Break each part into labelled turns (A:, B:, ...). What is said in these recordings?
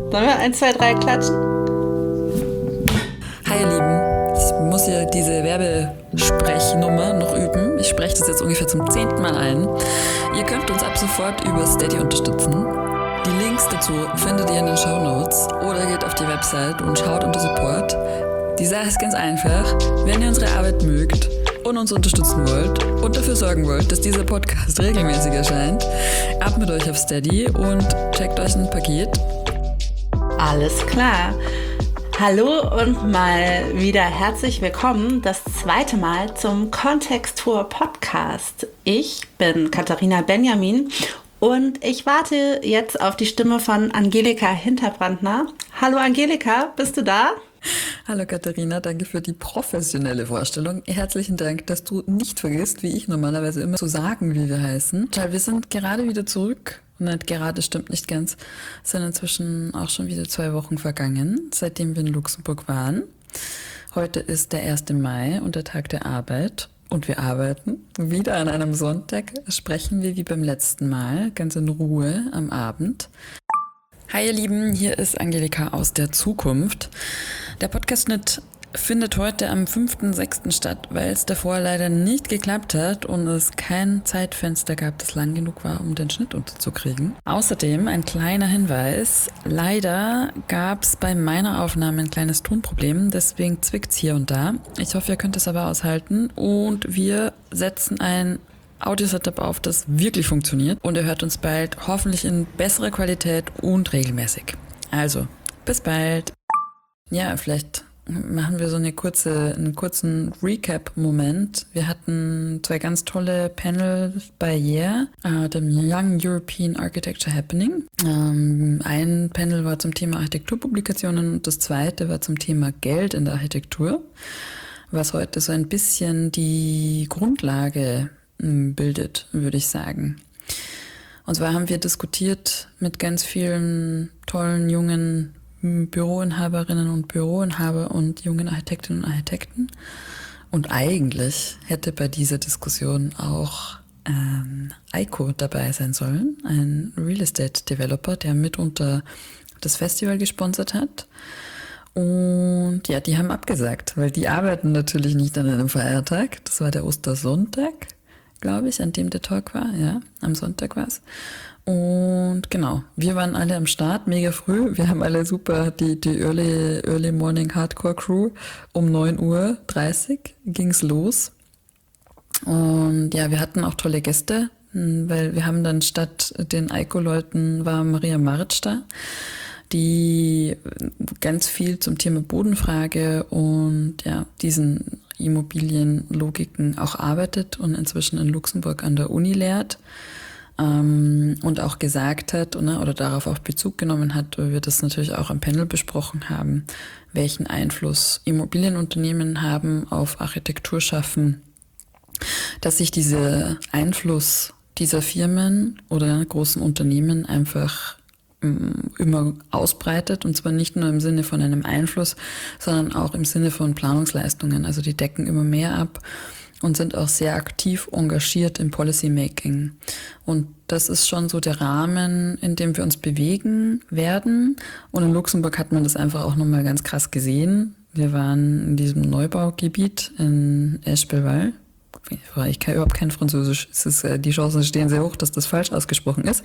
A: Sollen wir 1, 2, 3 klatschen?
B: Hi ihr Lieben, ich muss hier diese Werbesprechnummer noch üben. Ich spreche das jetzt ungefähr zum 10. Mal ein. Ihr könnt uns ab sofort über Steady unterstützen. Die Links dazu findet ihr in den Shownotes oder geht auf die Website und schaut unter Support. Die Sache ist ganz einfach. Wenn ihr unsere Arbeit mögt und uns unterstützen wollt und dafür sorgen wollt, dass dieser Podcast regelmäßig erscheint, ab mit euch auf Steady und checkt euch ein Paket.
A: Alles klar. Hallo und mal wieder herzlich willkommen, das zweite Mal zum Kontextur Podcast. Ich bin Katharina Benjamin und ich warte jetzt auf die Stimme von Angelika Hinterbrandner. Hallo Angelika, bist du da?
B: Hallo Katharina, danke für die professionelle Vorstellung. Herzlichen Dank, dass du nicht vergisst, wie ich normalerweise immer zu sagen, wie wir heißen. Weil wir sind gerade wieder zurück. Nicht gerade, stimmt nicht ganz. Es sind inzwischen auch schon wieder 2 Wochen vergangen, seitdem wir in Luxemburg waren. Heute ist der 1. Mai und der Tag der Arbeit. Und wir arbeiten. Wieder an einem Sonntag sprechen wir wie beim letzten Mal, ganz in Ruhe am Abend. Hi ihr Lieben, hier ist Angelika aus der Zukunft. Der Podcast-Schnitt findet heute am 5.6. statt, weil es davor leider nicht geklappt hat und es kein Zeitfenster gab, das lang genug war, um den Schnitt unterzukriegen. Außerdem ein kleiner Hinweis, leider gab es bei meiner Aufnahme ein kleines Tonproblem, deswegen zwickt's hier und da. Ich hoffe, ihr könnt es aber aushalten und wir setzen ein Audio-Setup auf, das wirklich funktioniert und ihr hört uns bald hoffentlich in besserer Qualität und regelmäßig. Also, bis bald. Ja, vielleicht machen wir so einen kurzen Recap-Moment. Wir hatten 2 ganz tolle Panels bei YEAR, dem Young European Architecture Happening. Ein Panel war zum Thema Architekturpublikationen und das zweite war zum Thema Geld in der Architektur, was heute so ein bisschen die Grundlage bildet, würde ich sagen. Und zwar haben wir diskutiert mit ganz vielen tollen jungen Büroinhaberinnen und Büroinhaber und jungen Architektinnen und Architekten. Und eigentlich hätte bei dieser Diskussion auch Eiko dabei sein sollen, ein Real Estate Developer, der mitunter das Festival gesponsert hat. Und ja, die haben abgesagt, weil die arbeiten natürlich nicht an einem Feiertag. Das war der Ostersonntag, glaube ich, an dem der Talk war. Ja, am Sonntag war es. Und genau, wir waren alle am Start, mega früh. Wir haben alle super die Early Morning Hardcore Crew. Um 9:30 Uhr ging's los. Und ja, wir hatten auch tolle Gäste, weil wir haben dann statt den Eiko-Leuten war Maria Maric da, die ganz viel zum Thema Bodenfrage und ja, diesen Immobilienlogiken auch arbeitet und inzwischen in Luxemburg an der Uni lehrt. Und auch gesagt hat oder darauf auch Bezug genommen hat, weil wir das natürlich auch am Panel besprochen haben, welchen Einfluss Immobilienunternehmen haben auf Architekturschaffen, dass sich dieser Einfluss dieser Firmen oder großen Unternehmen einfach immer ausbreitet und zwar nicht nur im Sinne von einem Einfluss, sondern auch im Sinne von Planungsleistungen. Also die decken immer mehr ab und sind auch sehr aktiv engagiert im Policymaking. Und das ist schon so der Rahmen, in dem wir uns bewegen werden. Und in Luxemburg hat man das einfach auch nochmal ganz krass gesehen. Wir waren in diesem Neubaugebiet in Eschbelwall. Ich kann überhaupt kein Französisch. Die Chancen stehen sehr hoch, dass das falsch ausgesprochen ist.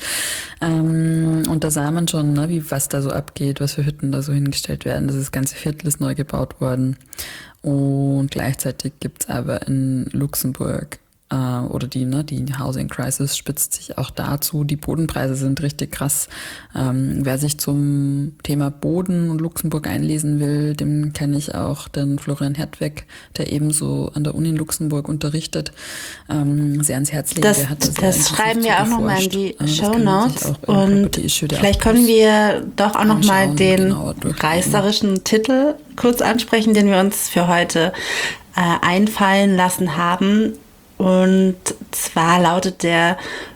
B: Und da sah man schon, was da so abgeht, was für Hütten da so hingestellt werden. Das ganze Viertel ist neu gebaut worden. Und gleichzeitig gibt's aber in Luxemburg die Housing Crisis spitzt sich auch dazu. Die Bodenpreise sind richtig krass. Wer sich zum Thema Boden und Luxemburg einlesen will, dem kann ich auch den Florian Hertweg, der ebenso an der Uni in Luxemburg unterrichtet, sehr ans Herz legen.
A: Das schreiben wir auch nochmal in die Shownotes. Und vielleicht können wir doch auch nochmal den reißerischen Titel kurz ansprechen, den wir uns für heute einfallen lassen haben. Und zwar lautet der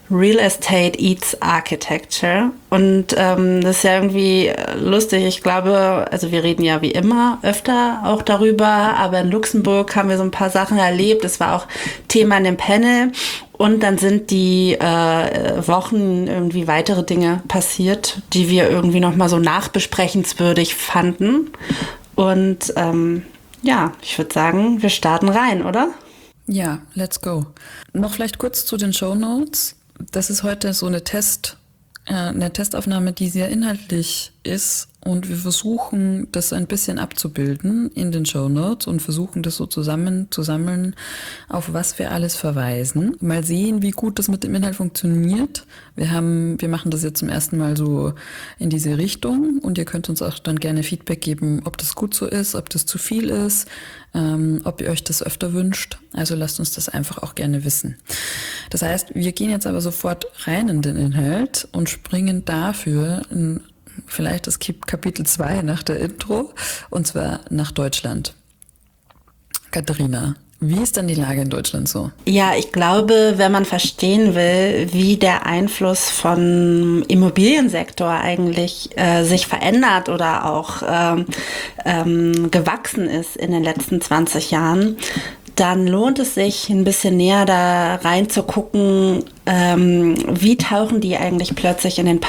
A: Real Estate Eats Architecture. Und das ist ja irgendwie lustig. Ich glaube, also wir reden ja wie immer öfter auch darüber, aber in Luxemburg haben wir so ein paar Sachen erlebt. Es war auch Thema in dem Panel. Und dann sind die Wochen irgendwie weitere Dinge passiert, die wir irgendwie nochmal so nachbesprechenswürdig fanden. Und ja, ich würde sagen, wir starten rein, oder?
B: Ja, let's go. Noch vielleicht kurz zu den Shownotes. Das ist heute so eine Testaufnahme, die sehr inhaltlich ist, und wir versuchen, das ein bisschen abzubilden in den Shownotes und versuchen, das so zu sammeln, auf was wir alles verweisen. Mal sehen, wie gut das mit dem Inhalt funktioniert. Wir machen das jetzt zum ersten Mal so in diese Richtung, und ihr könnt uns auch dann gerne Feedback geben, ob das gut so ist, ob das zu viel ist, ob ihr euch das öfter wünscht. Also lasst uns das einfach auch gerne wissen. Das heißt, wir gehen jetzt aber sofort rein in den Inhalt und springen dafür in vielleicht das Kapitel 2 nach der Intro, und zwar nach Deutschland. Katharina, wie ist denn die Lage in Deutschland so?
A: Ja, ich glaube, wenn man verstehen will, wie der Einfluss von Immobiliensektor eigentlich sich verändert oder auch gewachsen ist in den letzten 20 Jahren, dann lohnt es sich, ein bisschen näher da reinzugucken, wie tauchen die eigentlich plötzlich in den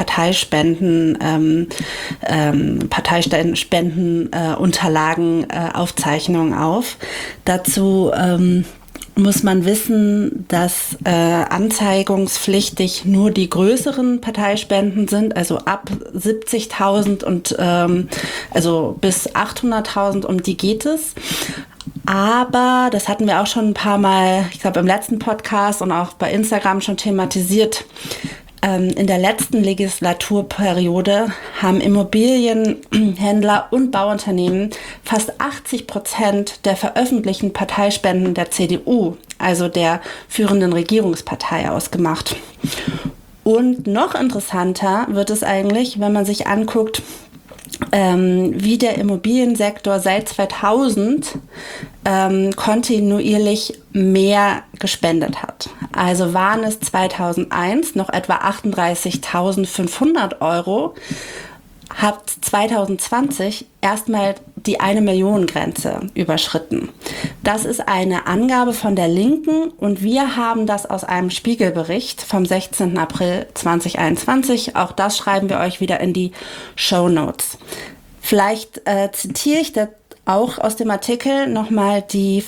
A: Unterlagen, Aufzeichnungen auf. Dazu muss man wissen, dass anzeigungspflichtig nur die größeren Parteispenden sind, also ab 70.000 und also bis 800.000, um die geht es. Aber, das hatten wir auch schon ein paar Mal, ich glaube im letzten Podcast und auch bei Instagram schon thematisiert, in der letzten Legislaturperiode haben Immobilienhändler und Bauunternehmen fast 80% der veröffentlichten Parteispenden der CDU, also der führenden Regierungspartei, ausgemacht. Und noch interessanter wird es eigentlich, wenn man sich anguckt, wie der Immobiliensektor seit 2000 kontinuierlich mehr gespendet hat. Also waren es 2001 noch etwa 38.500 Euro, hat 2020 erstmal die 1-Million-Grenze überschritten. Das ist eine Angabe von der Linken, und wir haben das aus einem Spiegelbericht vom 16. April 2021. Auch das schreiben wir euch wieder in die Shownotes. Vielleicht zitiere ich das auch aus dem Artikel nochmal die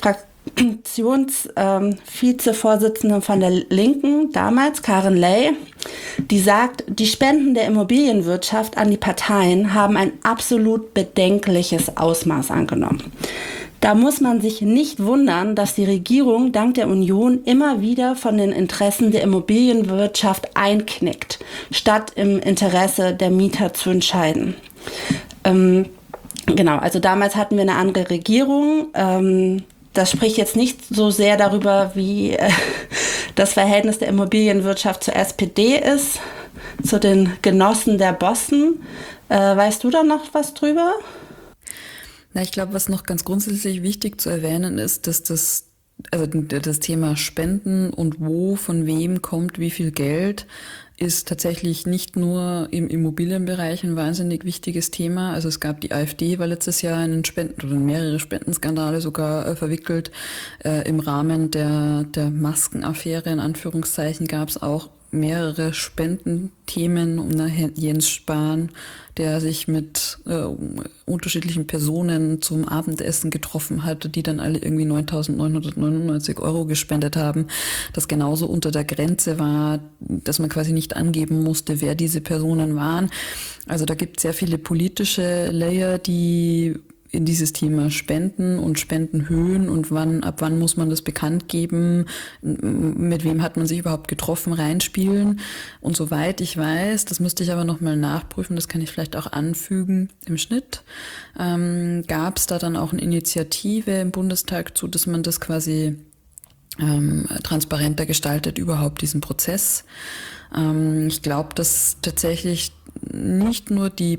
A: Fraktionsvizevorsitzende von der Linken damals, Karin Ley, die sagt, die Spenden der Immobilienwirtschaft an die Parteien haben ein absolut bedenkliches Ausmaß angenommen. Da muss man sich nicht wundern, dass die Regierung dank der Union immer wieder von den Interessen der Immobilienwirtschaft einknickt, statt im Interesse der Mieter zu entscheiden. Genau, also damals hatten wir eine andere Regierung. Das spricht jetzt nicht so sehr darüber, wie das Verhältnis der Immobilienwirtschaft zur SPD ist, zu den Genossen der Bossen. Weißt du da noch was drüber?
B: Na, ich glaube, was noch ganz grundsätzlich wichtig zu erwähnen ist, dass das Thema Spenden und wo, von wem kommt wie viel Geld, ist tatsächlich nicht nur im Immobilienbereich ein wahnsinnig wichtiges Thema. Also es gab die AfD, war letztes Jahr in mehrere Spendenskandale sogar verwickelt. Im Rahmen der Maskenaffäre in Anführungszeichen gab es auch mehrere Spendenthemen, um Jens Spahn, der sich mit unterschiedlichen Personen zum Abendessen getroffen hatte, die dann alle irgendwie 9.999 Euro gespendet haben, das genauso unter der Grenze war, dass man quasi nicht angeben musste, wer diese Personen waren. Also da gibt es sehr viele politische Layer, die in dieses Thema Spenden und Spendenhöhen und ab wann muss man das bekannt geben, mit wem hat man sich überhaupt getroffen, reinspielen. Und soweit ich weiß, das müsste ich aber nochmal nachprüfen, das kann ich vielleicht auch anfügen im Schnitt, gab es da dann auch eine Initiative im Bundestag zu, dass man das quasi transparenter gestaltet, überhaupt diesen Prozess. Ich glaube, dass tatsächlich nicht nur die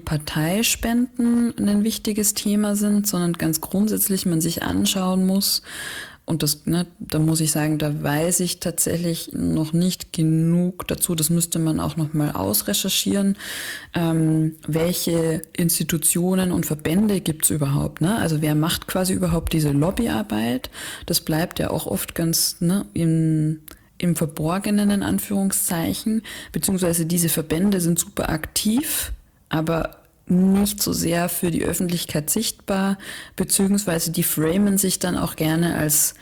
B: Parteispenden ein wichtiges Thema sind, sondern ganz grundsätzlich man sich anschauen muss, Und das, ne, da muss ich sagen, da weiß ich tatsächlich noch nicht genug dazu. Das müsste man auch noch mal ausrecherchieren. Welche Institutionen und Verbände gibt es überhaupt? Ne? Also wer macht quasi überhaupt diese Lobbyarbeit? Das bleibt ja auch oft ganz im Verborgenen in Anführungszeichen. Beziehungsweise diese Verbände sind super aktiv, aber nicht so sehr für die Öffentlichkeit sichtbar, beziehungsweise die framen sich dann auch gerne als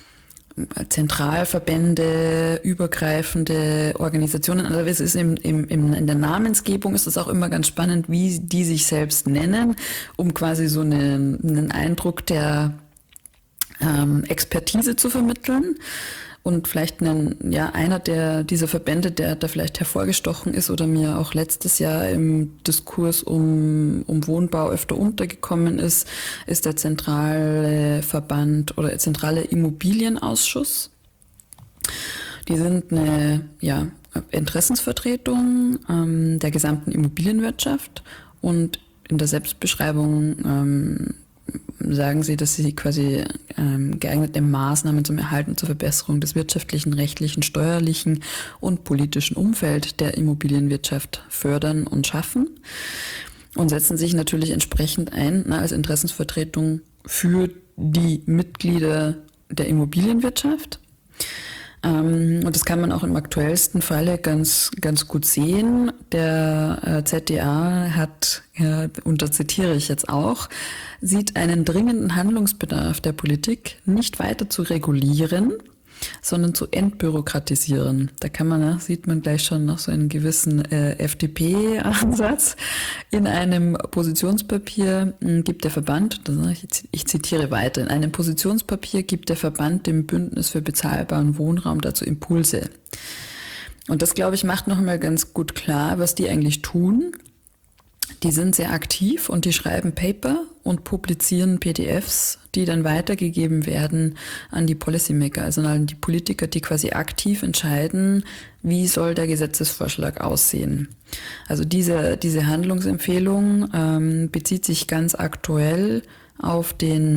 B: Zentralverbände, übergreifende Organisationen. Also es ist in der Namensgebung ist es auch immer ganz spannend, wie die sich selbst nennen, um quasi so einen Eindruck der Expertise zu vermitteln. Und vielleicht einer dieser Verbände, der da vielleicht hervorgestochen ist oder mir auch letztes Jahr im Diskurs um Wohnbau öfter untergekommen ist der zentrale Verband oder zentrale Immobilienausschuss. Die sind eine Interessensvertretung der gesamten Immobilienwirtschaft und in der Selbstbeschreibung sagen sie, dass sie quasi geeignete Maßnahmen zum Erhalt und zur Verbesserung des wirtschaftlichen, rechtlichen, steuerlichen und politischen Umfeld der Immobilienwirtschaft fördern und schaffen und setzen sich natürlich entsprechend ein als Interessensvertretung für die Mitglieder der Immobilienwirtschaft. Und das kann man auch im aktuellsten Falle ganz, ganz gut sehen. Der ZDA hat, und da zitiere ich jetzt auch, sieht einen dringenden Handlungsbedarf der Politik, nicht weiter zu regulieren, sondern zu entbürokratisieren. Da sieht man gleich schon noch so einen gewissen FDP-Ansatz. In einem Positionspapier gibt der Verband, ich zitiere weiter, in einem Positionspapier gibt der Verband dem Bündnis für bezahlbaren Wohnraum dazu Impulse. Und das, glaube ich, macht nochmal ganz gut klar, was die eigentlich tun. Die sind sehr aktiv und die schreiben Paper und publizieren PDFs, die dann weitergegeben werden an die Policymaker, also an die Politiker, die quasi aktiv entscheiden, wie soll der Gesetzesvorschlag aussehen. Also diese Handlungsempfehlung bezieht sich ganz aktuell auf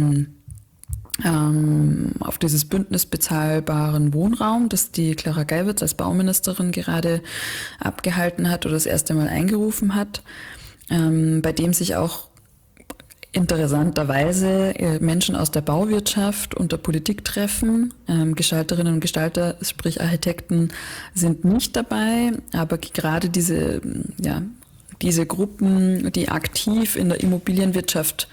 B: dieses Bündnis bezahlbaren Wohnraum, das die Clara Geiwitz als Bauministerin gerade abgehalten hat oder das erste Mal eingerufen hat. Bei dem sich auch interessanterweise Menschen aus der Bauwirtschaft und der Politik treffen. Gestalterinnen und Gestalter, sprich Architekten, sind nicht dabei, aber gerade diese Gruppen, die aktiv in der Immobilienwirtschaft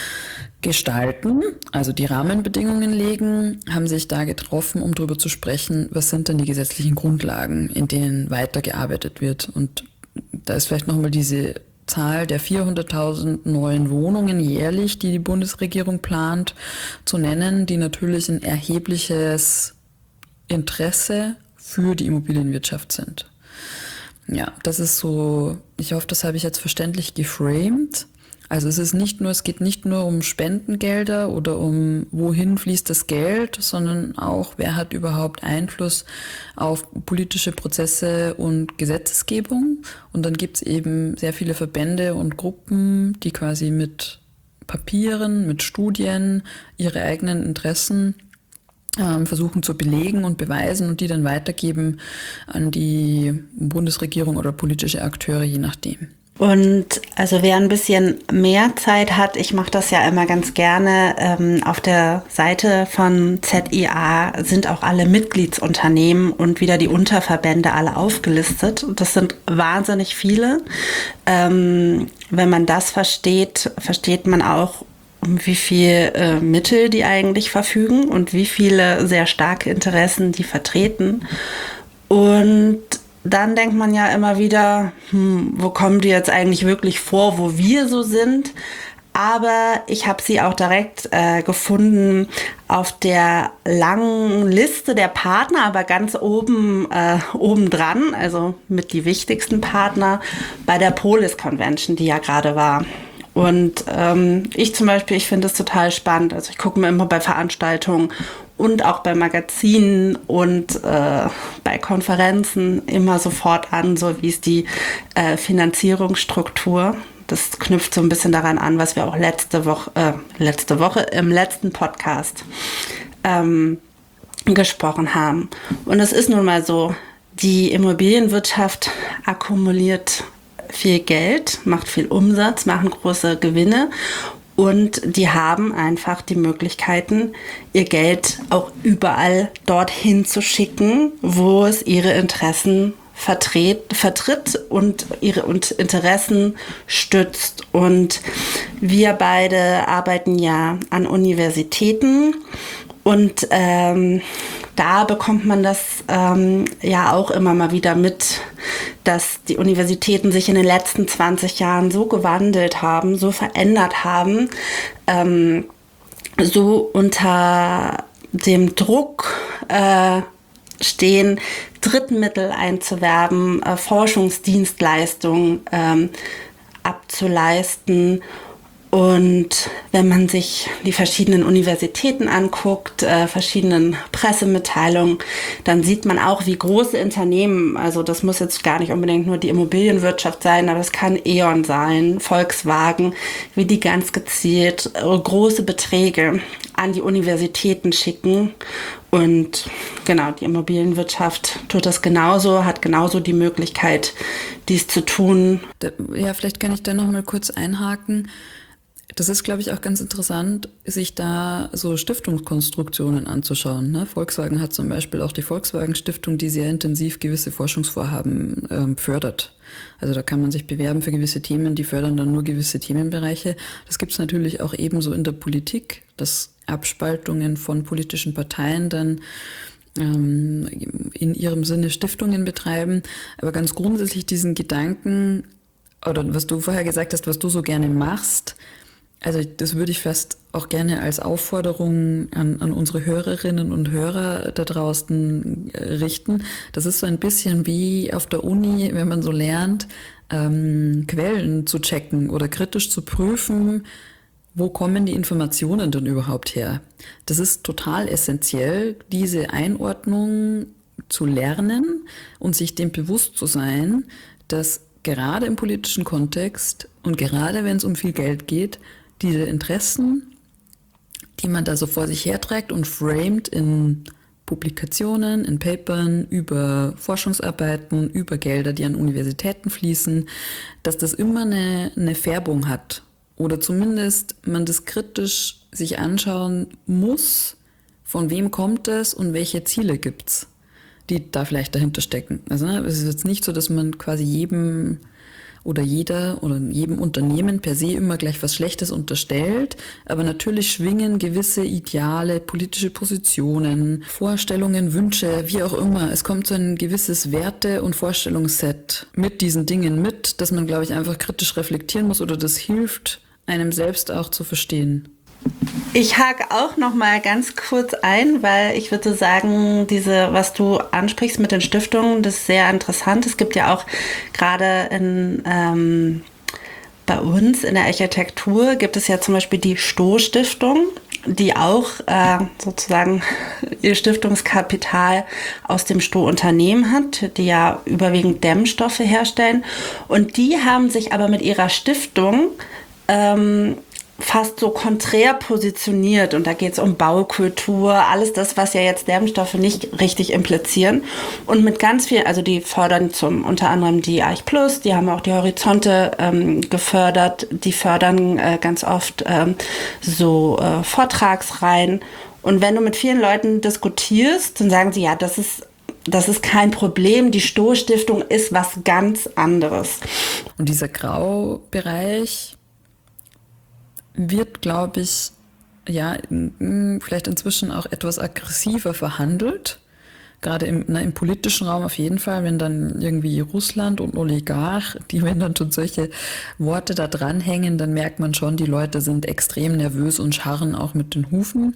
B: gestalten, also die Rahmenbedingungen legen, haben sich da getroffen, um darüber zu sprechen, was sind denn die gesetzlichen Grundlagen, in denen weitergearbeitet wird. Und da ist vielleicht nochmal diese Zahl der 400.000 neuen Wohnungen jährlich, die die Bundesregierung plant, zu nennen, die natürlich ein erhebliches Interesse für die Immobilienwirtschaft sind. Ja, das ist so, ich hoffe, das habe ich jetzt verständlich geframed. Also es geht nicht nur um Spendengelder oder um wohin fließt das Geld, sondern auch, wer hat überhaupt Einfluss auf politische Prozesse und Gesetzgebung. Und dann gibt es eben sehr viele Verbände und Gruppen, die quasi mit Papieren, mit Studien ihre eigenen Interessen versuchen zu belegen und beweisen und die dann weitergeben an die Bundesregierung oder politische Akteure, je nachdem.
A: Und also wer ein bisschen mehr Zeit hat, ich mache das ja immer ganz gerne, auf der Seite von ZIA sind auch alle Mitgliedsunternehmen und wieder die Unterverbände alle aufgelistet. Das sind wahnsinnig viele. Wenn man das versteht, versteht man auch, um wie viel Mittel die eigentlich verfügen und wie viele sehr starke Interessen die vertreten. Und dann denkt man ja immer wieder, wo kommen die jetzt eigentlich wirklich vor, wo wir so sind? Aber ich habe sie auch direkt gefunden auf der langen Liste der Partner, aber ganz oben dran, also mit die wichtigsten Partner bei der Polis Convention, die ja gerade war. Und ich zum Beispiel, ich finde es total spannend. Also ich gucke mir immer bei Veranstaltungen und auch bei Magazinen und bei Konferenzen immer sofort an, so wie ist die Finanzierungsstruktur. Das knüpft so ein bisschen daran an, was wir auch letzte Woche im letzten Podcast gesprochen haben. Und es ist nun mal so, die Immobilienwirtschaft akkumuliert viel Geld, macht viel Umsatz, machen große Gewinne und die haben einfach die Möglichkeiten, ihr Geld auch überall dorthin zu schicken, wo es ihre Interessen vertritt und ihre Interessen stützt. Und wir beide arbeiten ja an Universitäten und da bekommt man das ja auch immer mal wieder mit, dass die Universitäten sich in den letzten 20 Jahren so gewandelt haben, so verändert haben, so unter dem Druck stehen, Drittmittel einzuwerben, Forschungsdienstleistungen abzuleisten. Und wenn man sich die verschiedenen Universitäten anguckt, verschiedenen Pressemitteilungen, dann sieht man auch, wie große Unternehmen, also das muss jetzt gar nicht unbedingt nur die Immobilienwirtschaft sein, aber es kann E.ON sein, Volkswagen, wie die ganz gezielt große Beträge an die Universitäten schicken. Und genau, die Immobilienwirtschaft tut das genauso, hat genauso die Möglichkeit, dies zu tun.
B: Ja, vielleicht kann ich da noch mal kurz einhaken. Das ist, glaube ich, auch ganz interessant, sich da so Stiftungskonstruktionen anzuschauen. Ne? Volkswagen hat zum Beispiel auch die Volkswagen-Stiftung, die sehr intensiv gewisse Forschungsvorhaben fördert. Also da kann man sich bewerben für gewisse Themen, die fördern dann nur gewisse Themenbereiche. Das gibt es natürlich auch ebenso in der Politik, dass Abspaltungen von politischen Parteien dann in ihrem Sinne Stiftungen betreiben. Aber ganz grundsätzlich diesen Gedanken, oder was du vorher gesagt hast, was du so gerne machst, also das würde ich fast auch gerne als Aufforderung an unsere Hörerinnen und Hörer da draußen richten. Das ist so ein bisschen wie auf der Uni, wenn man so lernt, Quellen zu checken oder kritisch zu prüfen, wo kommen die Informationen denn überhaupt her? Das ist total essentiell, diese Einordnung zu lernen und sich dem bewusst zu sein, dass gerade im politischen Kontext und gerade wenn es um viel Geld geht, diese Interessen, die man da so vor sich herträgt und framet in Publikationen, in Papern, über Forschungsarbeiten, über Gelder, die an Universitäten fließen, dass das immer eine Färbung hat. Oder zumindest man das kritisch sich anschauen muss, von wem kommt es und welche Ziele gibt's, die da vielleicht dahinter stecken. Also es ist jetzt nicht so, dass man quasi jedem Unternehmen per se immer gleich was Schlechtes unterstellt, aber natürlich schwingen gewisse Ideale, politische Positionen, Vorstellungen, Wünsche, wie auch immer. Es kommt so ein gewisses Werte- und Vorstellungsset mit diesen Dingen mit, dass man, glaube ich, einfach kritisch reflektieren muss oder das hilft, einem selbst auch zu verstehen.
A: Ich hake auch noch mal ganz kurz ein, weil ich würde sagen, was du ansprichst mit den Stiftungen, das ist sehr interessant. Es gibt ja auch gerade bei uns in der Architektur gibt es ja zum Beispiel die Stoh-Stiftung, die auch sozusagen ihr Stiftungskapital aus dem Stoh-Unternehmen hat, die ja überwiegend Dämmstoffe herstellen. Und die haben sich aber mit ihrer Stiftung fast so konträr positioniert, und da geht es um Baukultur, alles das, was ja jetzt Dämmstoffe nicht richtig implizieren, und mit ganz viel, also die fördern unter anderem die Arch Plus, die haben auch die Horizonte gefördert, die fördern ganz oft Vortragsreihen, und wenn du mit vielen Leuten diskutierst, dann sagen sie, ja, das ist kein Problem, die Stoh-Stiftung ist was ganz anderes.
B: Und dieser Graubereich wird, glaube ich, ja, vielleicht inzwischen auch etwas aggressiver verhandelt. Gerade im politischen Raum auf jeden Fall, wenn dann irgendwie Russland und Oligarch, wenn dann schon solche Worte da dranhängen, dann merkt man schon, die Leute sind extrem nervös und scharren auch mit den Hufen.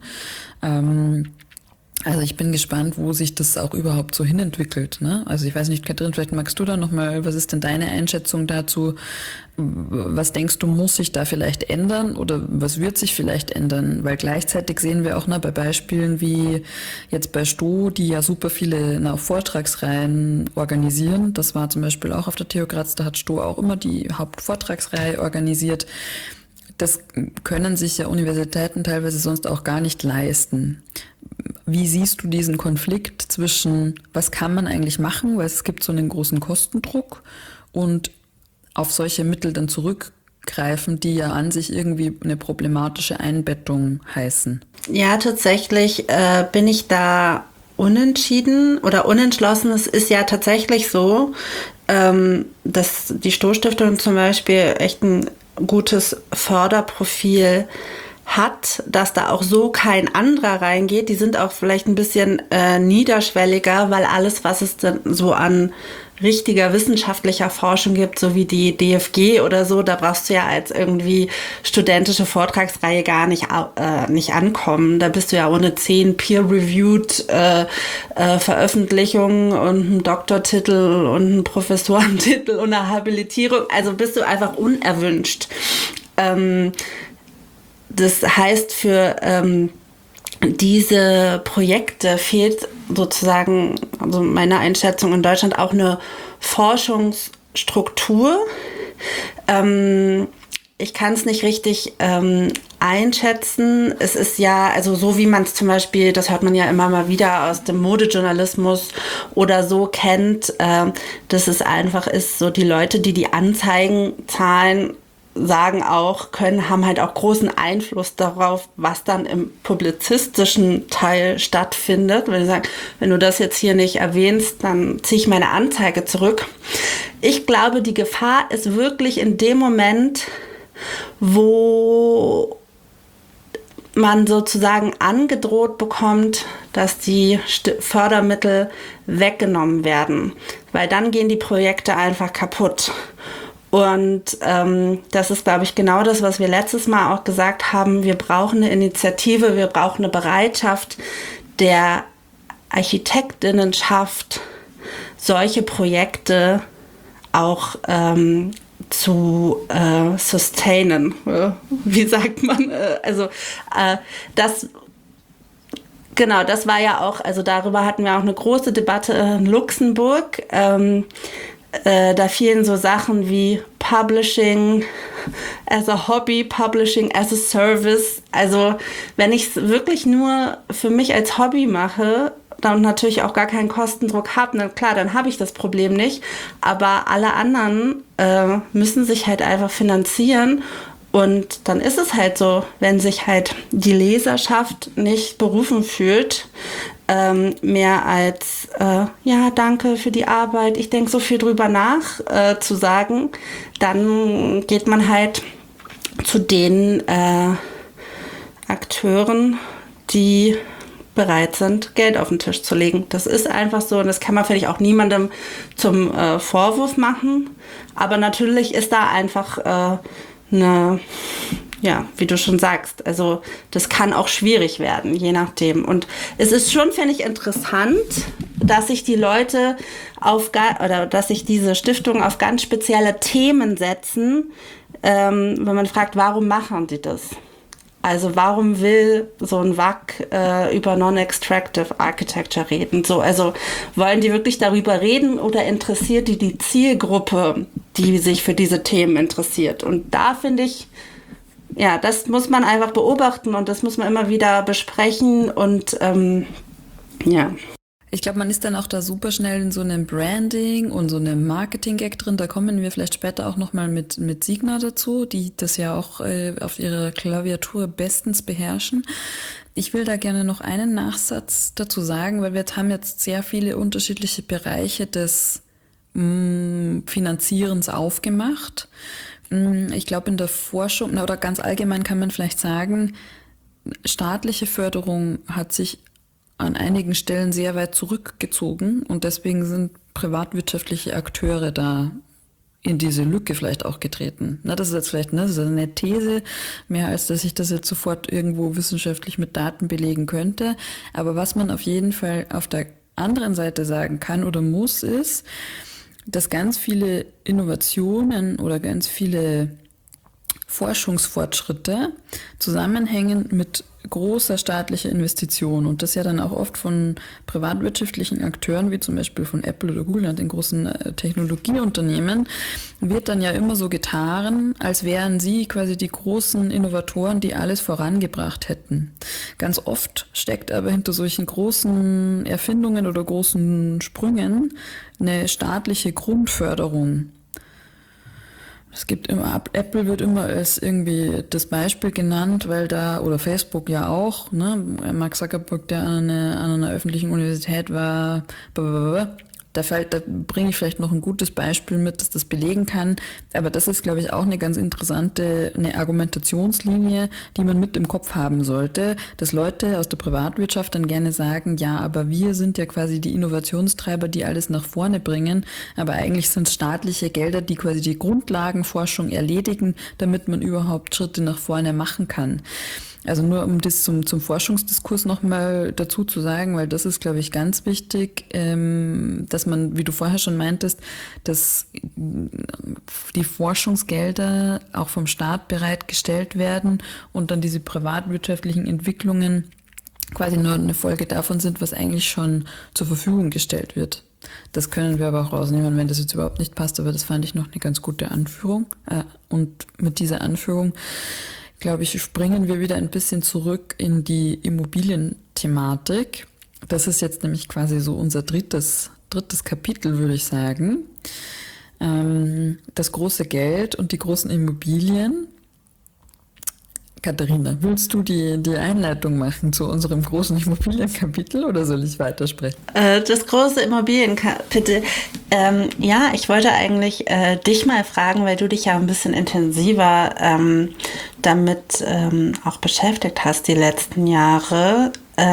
B: Also ich bin gespannt, wo sich das auch überhaupt so hinentwickelt, ne? Also ich weiß nicht, Katrin, vielleicht magst du da nochmal, was ist denn deine Einschätzung dazu? Was denkst du, muss sich da vielleicht ändern oder was wird sich vielleicht ändern? Weil gleichzeitig sehen wir auch bei Beispielen wie jetzt bei Stoh, die ja super viele Vortragsreihen organisieren. Das war zum Beispiel auch auf der TU Graz, da hat Stoh auch immer die Hauptvortragsreihe organisiert. Das können sich ja Universitäten teilweise sonst auch gar nicht leisten. Wie siehst du diesen Konflikt zwischen, was kann man eigentlich machen, weil es gibt so einen großen Kostendruck und auf solche Mittel dann zurückgreifen, die ja an sich irgendwie eine problematische Einbettung heißen?
A: Ja, tatsächlich bin ich da unentschieden oder unentschlossen. Es ist ja tatsächlich so, dass die Stoß-Stiftung zum Beispiel echt ein gutes Förderprofil hat, dass da auch so kein anderer reingeht. Die sind auch vielleicht ein bisschen niederschwelliger, weil alles, was es dann so an richtiger wissenschaftlicher Forschung gibt, so wie die DFG oder so, da brauchst du ja als irgendwie studentische Vortragsreihe gar nicht ankommen. Da bist du ja ohne 10 peer-reviewed Veröffentlichungen und einen Doktortitel und einen Professorentitel und eine Habilitierung. Also bist du einfach unerwünscht. Das heißt, für diese Projekte fehlt sozusagen, also meiner Einschätzung in Deutschland, auch eine Forschungsstruktur. Ich kann es nicht richtig einschätzen. Es ist ja, also so wie man es zum Beispiel, das hört man ja immer mal wieder aus dem Modejournalismus oder so kennt, dass es einfach ist, so die Leute, die die Anzeigen zahlen, sagen auch, haben halt auch großen Einfluss darauf, was dann im publizistischen Teil stattfindet. Wenn sie sagen, wenn du das jetzt hier nicht erwähnst, dann ziehe ich meine Anzeige zurück. Ich glaube, die Gefahr ist wirklich in dem Moment, wo man sozusagen angedroht bekommt, dass die Fördermittel weggenommen werden, weil dann gehen die Projekte einfach kaputt. Und das ist, glaube ich, genau das, was wir letztes Mal auch gesagt haben. Wir brauchen eine Initiative, wir brauchen eine Bereitschaft der Architektinnenschaft, solche Projekte auch zu sustainen. Wie sagt man? Genau, das war ja auch, also darüber hatten wir auch eine große Debatte in Luxemburg. Da fielen so Sachen wie Publishing as a Hobby, Publishing as a Service. Also wenn ich es wirklich nur für mich als Hobby mache, dann natürlich auch gar keinen Kostendruck habe, dann klar, dann habe ich das Problem nicht. Aber alle anderen müssen sich halt einfach finanzieren. Und dann ist es halt so, wenn sich halt die Leserschaft nicht berufen fühlt, mehr als, ja, danke für die Arbeit, ich denke so viel drüber nach, zu sagen, dann geht man halt zu den Akteuren, die bereit sind, Geld auf den Tisch zu legen. Das ist einfach so und das kann man vielleicht auch niemandem zum Vorwurf machen, aber natürlich ist da einfach ja, wie du schon sagst, also das kann auch schwierig werden, je nachdem. Und es ist schon, finde ich, interessant, dass sich die Leute dass sich diese Stiftungen auf ganz spezielle Themen setzen, wenn man fragt, warum machen die das? Also warum will so ein WAC über Non-Extractive Architecture reden? So, also wollen die wirklich darüber reden oder interessiert die Zielgruppe, die sich für diese Themen interessiert? Und da finde ich, ja, das muss man einfach beobachten und das muss man immer wieder besprechen und ja.
B: Ich glaube, man ist dann auch da super schnell in so einem Branding und so einem Marketing-Gag drin. Da kommen wir vielleicht später auch nochmal mit Signa dazu, die das ja auch auf ihrer Klaviatur bestens beherrschen. Ich will da gerne noch einen Nachsatz dazu sagen, weil wir haben jetzt sehr viele unterschiedliche Bereiche des Finanzierens aufgemacht. Ich glaube, in der Forschung oder ganz allgemein kann man vielleicht sagen, staatliche Förderung hat sich an einigen Stellen sehr weit zurückgezogen und deswegen sind privatwirtschaftliche Akteure da in diese Lücke vielleicht auch getreten. Na, das ist jetzt vielleicht das ist eine These, mehr als dass ich das jetzt sofort irgendwo wissenschaftlich mit Daten belegen könnte. Aber was man auf jeden Fall auf der anderen Seite sagen kann oder muss, ist, dass ganz viele Innovationen oder ganz viele Forschungsfortschritte zusammenhängen mit großer staatlicher Investition und das ja dann auch oft von privatwirtschaftlichen Akteuren, wie zum Beispiel von Apple oder Google, den großen Technologieunternehmen, wird dann ja immer so getan, als wären sie quasi die großen Innovatoren, die alles vorangebracht hätten. Ganz oft steckt aber hinter solchen großen Erfindungen oder großen Sprüngen eine staatliche Grundförderung. Es gibt immer, Apple wird immer als irgendwie das Beispiel genannt, weil da, oder Facebook ja auch, ne, Mark Zuckerberg, der an einer öffentlichen Universität war, da bringe ich vielleicht noch ein gutes Beispiel mit, das das belegen kann. Aber das ist, glaube ich, auch eine ganz interessante, eine Argumentationslinie, die man mit im Kopf haben sollte, dass Leute aus der Privatwirtschaft dann gerne sagen, ja, aber wir sind ja quasi die Innovationstreiber, die alles nach vorne bringen. Aber eigentlich sind es staatliche Gelder, die quasi die Grundlagenforschung erledigen, damit man überhaupt Schritte nach vorne machen kann. Also nur um das zum Forschungsdiskurs nochmal dazu zu sagen, weil das ist, glaube ich, ganz wichtig, dass man, wie du vorher schon meintest, dass die Forschungsgelder auch vom Staat bereitgestellt werden und dann diese privatwirtschaftlichen Entwicklungen quasi nur eine Folge davon sind, was eigentlich schon zur Verfügung gestellt wird. Das können wir aber auch rausnehmen, wenn das jetzt überhaupt nicht passt, aber das fand ich noch eine ganz gute Anführung. Und mit dieser Anführung, glaube ich, springen wir wieder ein bisschen zurück in die Immobilienthematik. Das ist jetzt nämlich quasi so unser drittes Kapitel, würde ich sagen. Das große Geld und die großen Immobilien. Katharina, willst du die Einleitung machen zu unserem großen Immobilienkapitel oder soll ich weitersprechen?
A: Das große Immobilienkapitel. Ja, ich wollte eigentlich dich mal fragen, weil du dich ja ein bisschen intensiver damit auch beschäftigt hast die letzten Jahre.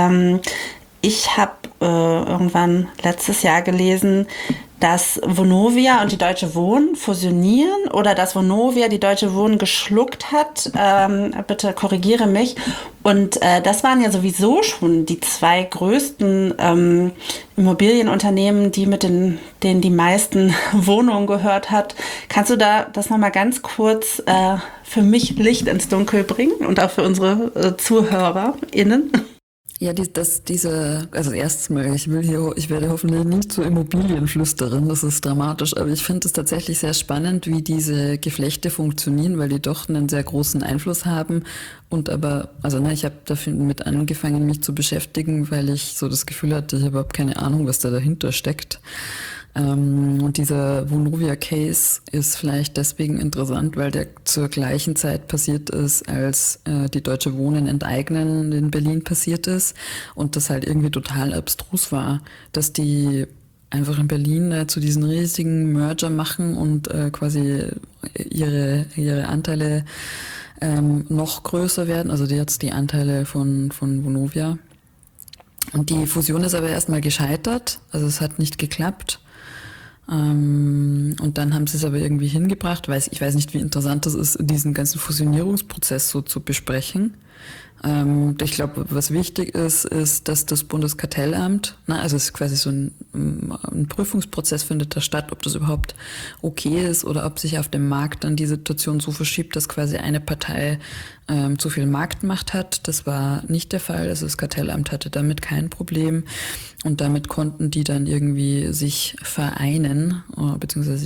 A: Ich habe irgendwann letztes Jahr gelesen, dass Vonovia und die Deutsche Wohnen fusionieren oder dass Vonovia die Deutsche Wohnen geschluckt hat. Bitte korrigiere mich. Und das waren ja sowieso schon die zwei größten Immobilienunternehmen, denen die meisten Wohnungen gehört hat. Kannst du da das nochmal ganz kurz für mich Licht ins Dunkel bringen und auch für unsere ZuhörerInnen?
B: Ja, also erstens mal, ich werde hoffentlich nicht zur Immobilienflüsterin, das ist dramatisch, aber ich finde es tatsächlich sehr spannend, wie diese Geflechte funktionieren, weil die doch einen sehr großen Einfluss haben ich habe dafür mit angefangen, mich zu beschäftigen, weil ich so das Gefühl hatte, ich habe überhaupt keine Ahnung, was da dahinter steckt. Und dieser Vonovia-Case ist vielleicht deswegen interessant, weil der zur gleichen Zeit passiert ist, als die Deutsche Wohnen enteignen in Berlin passiert ist und das halt irgendwie total abstrus war, dass die einfach in Berlin zu diesen riesigen Merger machen und quasi ihre Anteile noch größer werden, also jetzt die Anteile von Vonovia. Und die Fusion ist aber erstmal gescheitert, also es hat nicht geklappt. Und dann haben sie es aber irgendwie hingebracht, weil ich weiß nicht, wie interessant das ist, diesen ganzen Fusionierungsprozess so zu besprechen. Ich glaube, was wichtig ist, dass das Bundeskartellamt, also es ist quasi so ein Prüfungsprozess findet da statt, ob das überhaupt okay ist oder ob sich auf dem Markt dann die Situation so verschiebt, dass quasi eine Partei zu viel Marktmacht hat. Das war nicht der Fall. Also das Kartellamt hatte damit kein Problem und damit konnten die dann irgendwie sich vereinen, beziehungsweise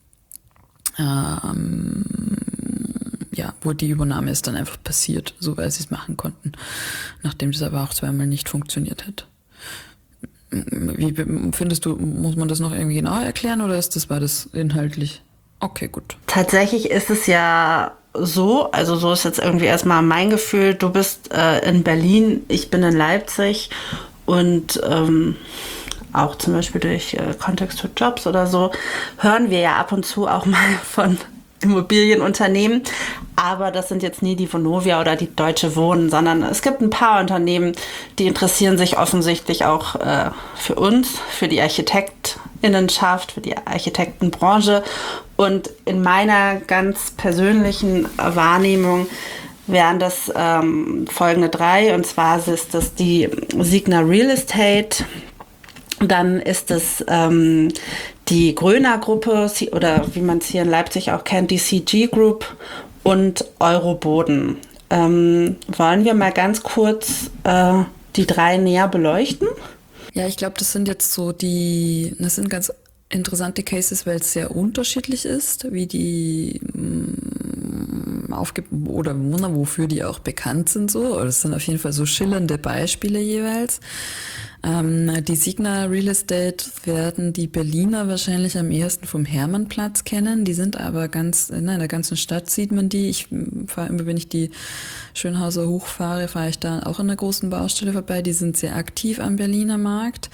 B: wo die Übernahme ist dann einfach passiert, so weil sie es machen konnten, nachdem das aber auch zweimal nicht funktioniert hat. Wie findest du, muss man das noch irgendwie genauer erklären oder war das inhaltlich? Okay, gut.
A: Tatsächlich ist es ja so, also so ist jetzt irgendwie erstmal mein Gefühl, du bist in Berlin, ich bin in Leipzig und auch zum Beispiel durch Kontext für Jobs oder so, hören wir ja ab und zu auch mal von Immobilienunternehmen, aber das sind jetzt nie die Vonovia oder die Deutsche Wohnen, sondern es gibt ein paar Unternehmen, die interessieren sich offensichtlich auch für uns, für die Architektinnenschaft, für die Architektenbranche und in meiner ganz persönlichen Wahrnehmung wären das folgende drei, und zwar ist das die Signa Real Estate, dann ist es die Gröner-Gruppe oder wie man es hier in Leipzig auch kennt, die CG Group und Euroboden. wollen wir mal ganz kurz die 3 näher beleuchten?
B: Ja, ich glaube, das sind ganz interessante Cases, weil es sehr unterschiedlich ist, wie die oder wofür die auch bekannt sind so. Das sind auf jeden Fall so schillernde Beispiele jeweils. Die Signa Real Estate werden die Berliner wahrscheinlich am ehesten vom Hermannplatz kennen. Die sind aber in der ganzen Stadt sieht man die. Ich fahre immer, wenn ich die Schönhauser hochfahre, fahre ich da auch an der großen Baustelle vorbei. Die sind sehr aktiv am Berliner Markt.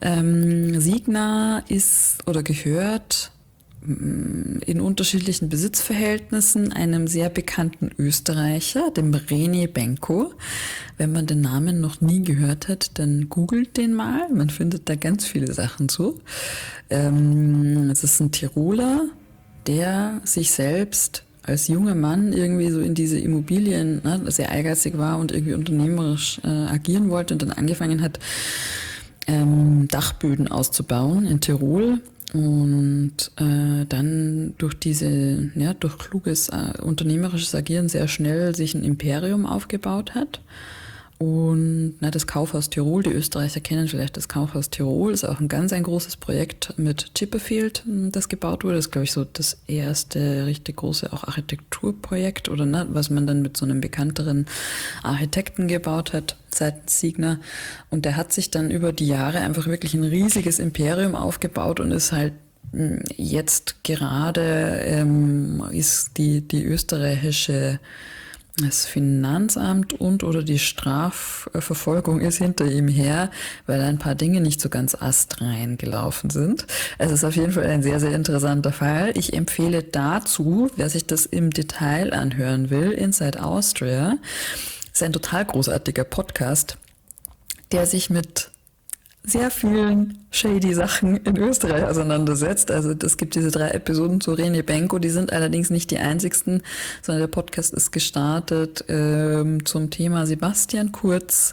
B: Signa ist oder gehört in unterschiedlichen Besitzverhältnissen einem sehr bekannten Österreicher, dem René Benko. Wenn man den Namen noch nie gehört hat, dann googelt den mal. Man findet da ganz viele Sachen zu. Es ist ein Tiroler, der sich selbst als junger Mann irgendwie so in diese Immobilien sehr ehrgeizig war und irgendwie unternehmerisch agieren wollte und dann angefangen hat, Dachböden auszubauen in Tirol. Und dann durch kluges unternehmerisches Agieren sehr schnell sich ein Imperium aufgebaut hat. Und das Kaufhaus Tirol, die Österreicher kennen vielleicht das Kaufhaus Tirol, ist auch ein großes Projekt mit Chipperfield, das gebaut wurde. Das ist, glaube ich, so das erste richtig große auch Architekturprojekt oder was man dann mit so einem bekannteren Architekten gebaut hat, seitens Signa. Und der hat sich dann über die Jahre einfach wirklich ein riesiges Imperium aufgebaut und ist halt jetzt gerade ist die österreichische das Finanzamt oder die Strafverfolgung ist hinter ihm her, weil ein paar Dinge nicht so ganz astrein gelaufen sind. Es ist auf jeden Fall ein sehr, sehr interessanter Fall. Ich empfehle dazu, wer sich das im Detail anhören will, Inside Austria. Das ist ein total großartiger Podcast, der sich mit sehr vielen shady Sachen in Österreich auseinandersetzt. Also es gibt diese 3 Episoden zu René Benko, die sind allerdings nicht die einzigsten, sondern der Podcast ist gestartet zum Thema Sebastian Kurz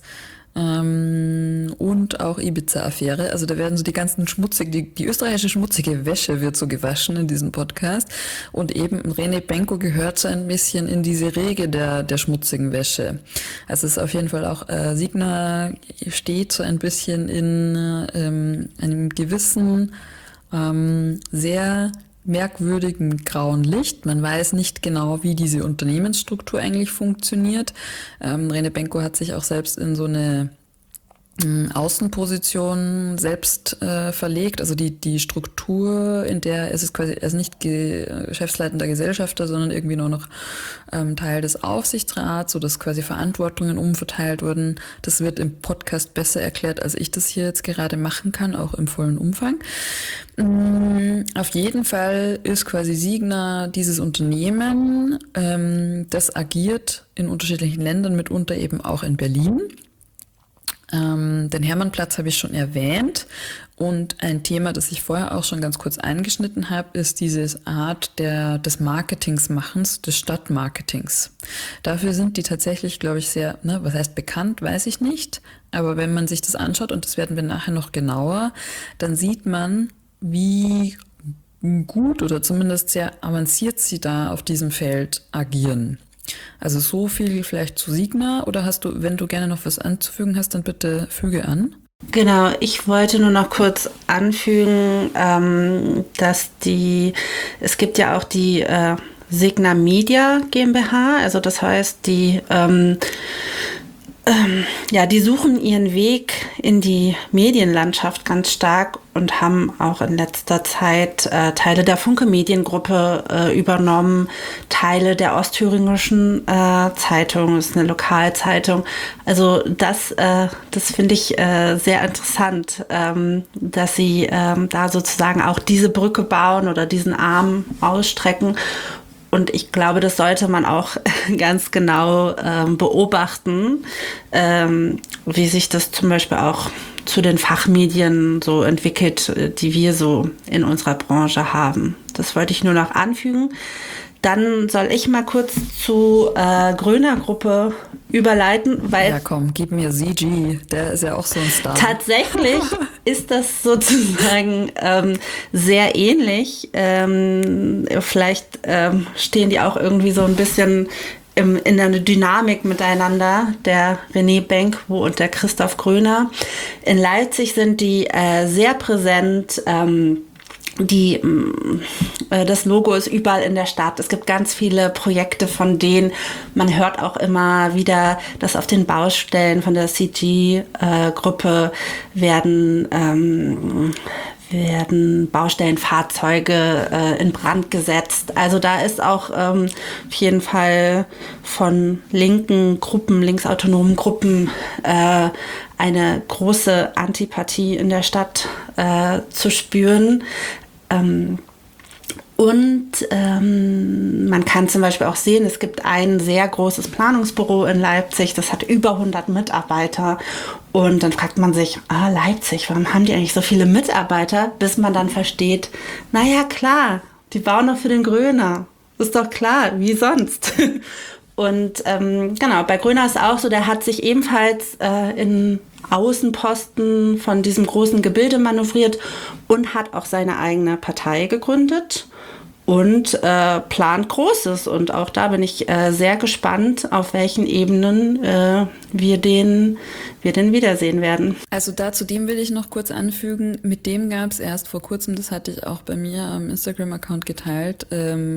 B: und auch Ibiza-Affäre. Also da werden so die ganzen die österreichische schmutzige Wäsche wird so gewaschen in diesem Podcast. Und eben René Benko gehört so ein bisschen in diese Riege der schmutzigen Wäsche. Also es ist auf jeden Fall auch, Signa steht so ein bisschen in einem gewissen, sehr merkwürdigen grauen Licht. Man weiß nicht genau, wie diese Unternehmensstruktur eigentlich funktioniert. René Benko hat sich auch selbst in so eine Außenposition selbst verlegt, also die Struktur, in der er ist nicht geschäftsleitender Gesellschafter, sondern irgendwie nur noch Teil des Aufsichtsrats, sodass quasi Verantwortungen umverteilt wurden. Das wird im Podcast besser erklärt, als ich das hier jetzt gerade machen kann, auch im vollen Umfang. Auf jeden Fall ist quasi Signa dieses Unternehmen, das agiert in unterschiedlichen Ländern, mitunter eben auch in Berlin. Den Hermannplatz habe ich schon erwähnt und ein Thema, das ich vorher auch schon ganz kurz angeschnitten habe, ist diese Art des Marketingsmachens, des Stadtmarketings. Dafür sind die tatsächlich, glaube ich, sehr, was heißt bekannt, weiß ich nicht, aber wenn man sich das anschaut, und das werden wir nachher noch genauer, dann sieht man, wie gut oder zumindest sehr avanciert sie da auf diesem Feld agieren. Also so viel vielleicht zu Signa, oder hast du, wenn du gerne noch was anzufügen hast, dann bitte füge an.
A: Genau, ich wollte nur noch kurz anfügen, dass es gibt ja auch die Signa Media GmbH, also das heißt, die suchen ihren Weg in die Medienlandschaft ganz stark und haben auch in letzter Zeit Teile der Funke Mediengruppe übernommen, Teile der Ostthüringischen Zeitung, das ist eine Lokalzeitung. Also das finde ich sehr interessant, dass sie da sozusagen auch diese Brücke bauen oder diesen Arm ausstrecken. Und ich glaube, das sollte man auch ganz genau beobachten, wie sich das zum Beispiel auch zu den Fachmedien so entwickelt, die wir so in unserer Branche haben. Das wollte ich nur noch anfügen. Dann soll ich mal kurz zu Gröner Gruppe überleiten, weil...
B: Ja komm, gib mir CG, der ist ja auch so ein Star.
A: Tatsächlich ist das sozusagen sehr ähnlich. Vielleicht stehen die auch irgendwie so ein bisschen in einer Dynamik miteinander, der René Benko und der Christoph Gröner. In Leipzig sind die sehr präsent. Das Logo ist überall in der Stadt. Es gibt ganz viele Projekte von denen. Man hört auch immer wieder, dass auf den Baustellen von der CG-Gruppe werden Baustellenfahrzeuge in Brand gesetzt. Also da ist auch auf jeden Fall von linken Gruppen, linksautonomen Gruppen eine große Antipathie in der Stadt zu spüren. Man kann zum Beispiel auch sehen, es gibt ein sehr großes Planungsbüro in Leipzig, das hat über 100 Mitarbeiter. Und dann fragt man sich, Leipzig, warum haben die eigentlich so viele Mitarbeiter? Bis man dann versteht, naja, klar, die bauen doch für den Gröner. Ist doch klar, wie sonst? Und genau, bei Gröner ist auch so, der hat sich ebenfalls in Außenposten von diesem großen Gebilde manövriert und hat auch seine eigene Partei gegründet und plant Großes. Und auch da bin ich sehr gespannt, auf welchen Ebenen wir den wiedersehen werden.
B: Also dem will ich noch kurz anfügen, mit dem gab es erst vor kurzem, das hatte ich auch bei mir am Instagram-Account geteilt,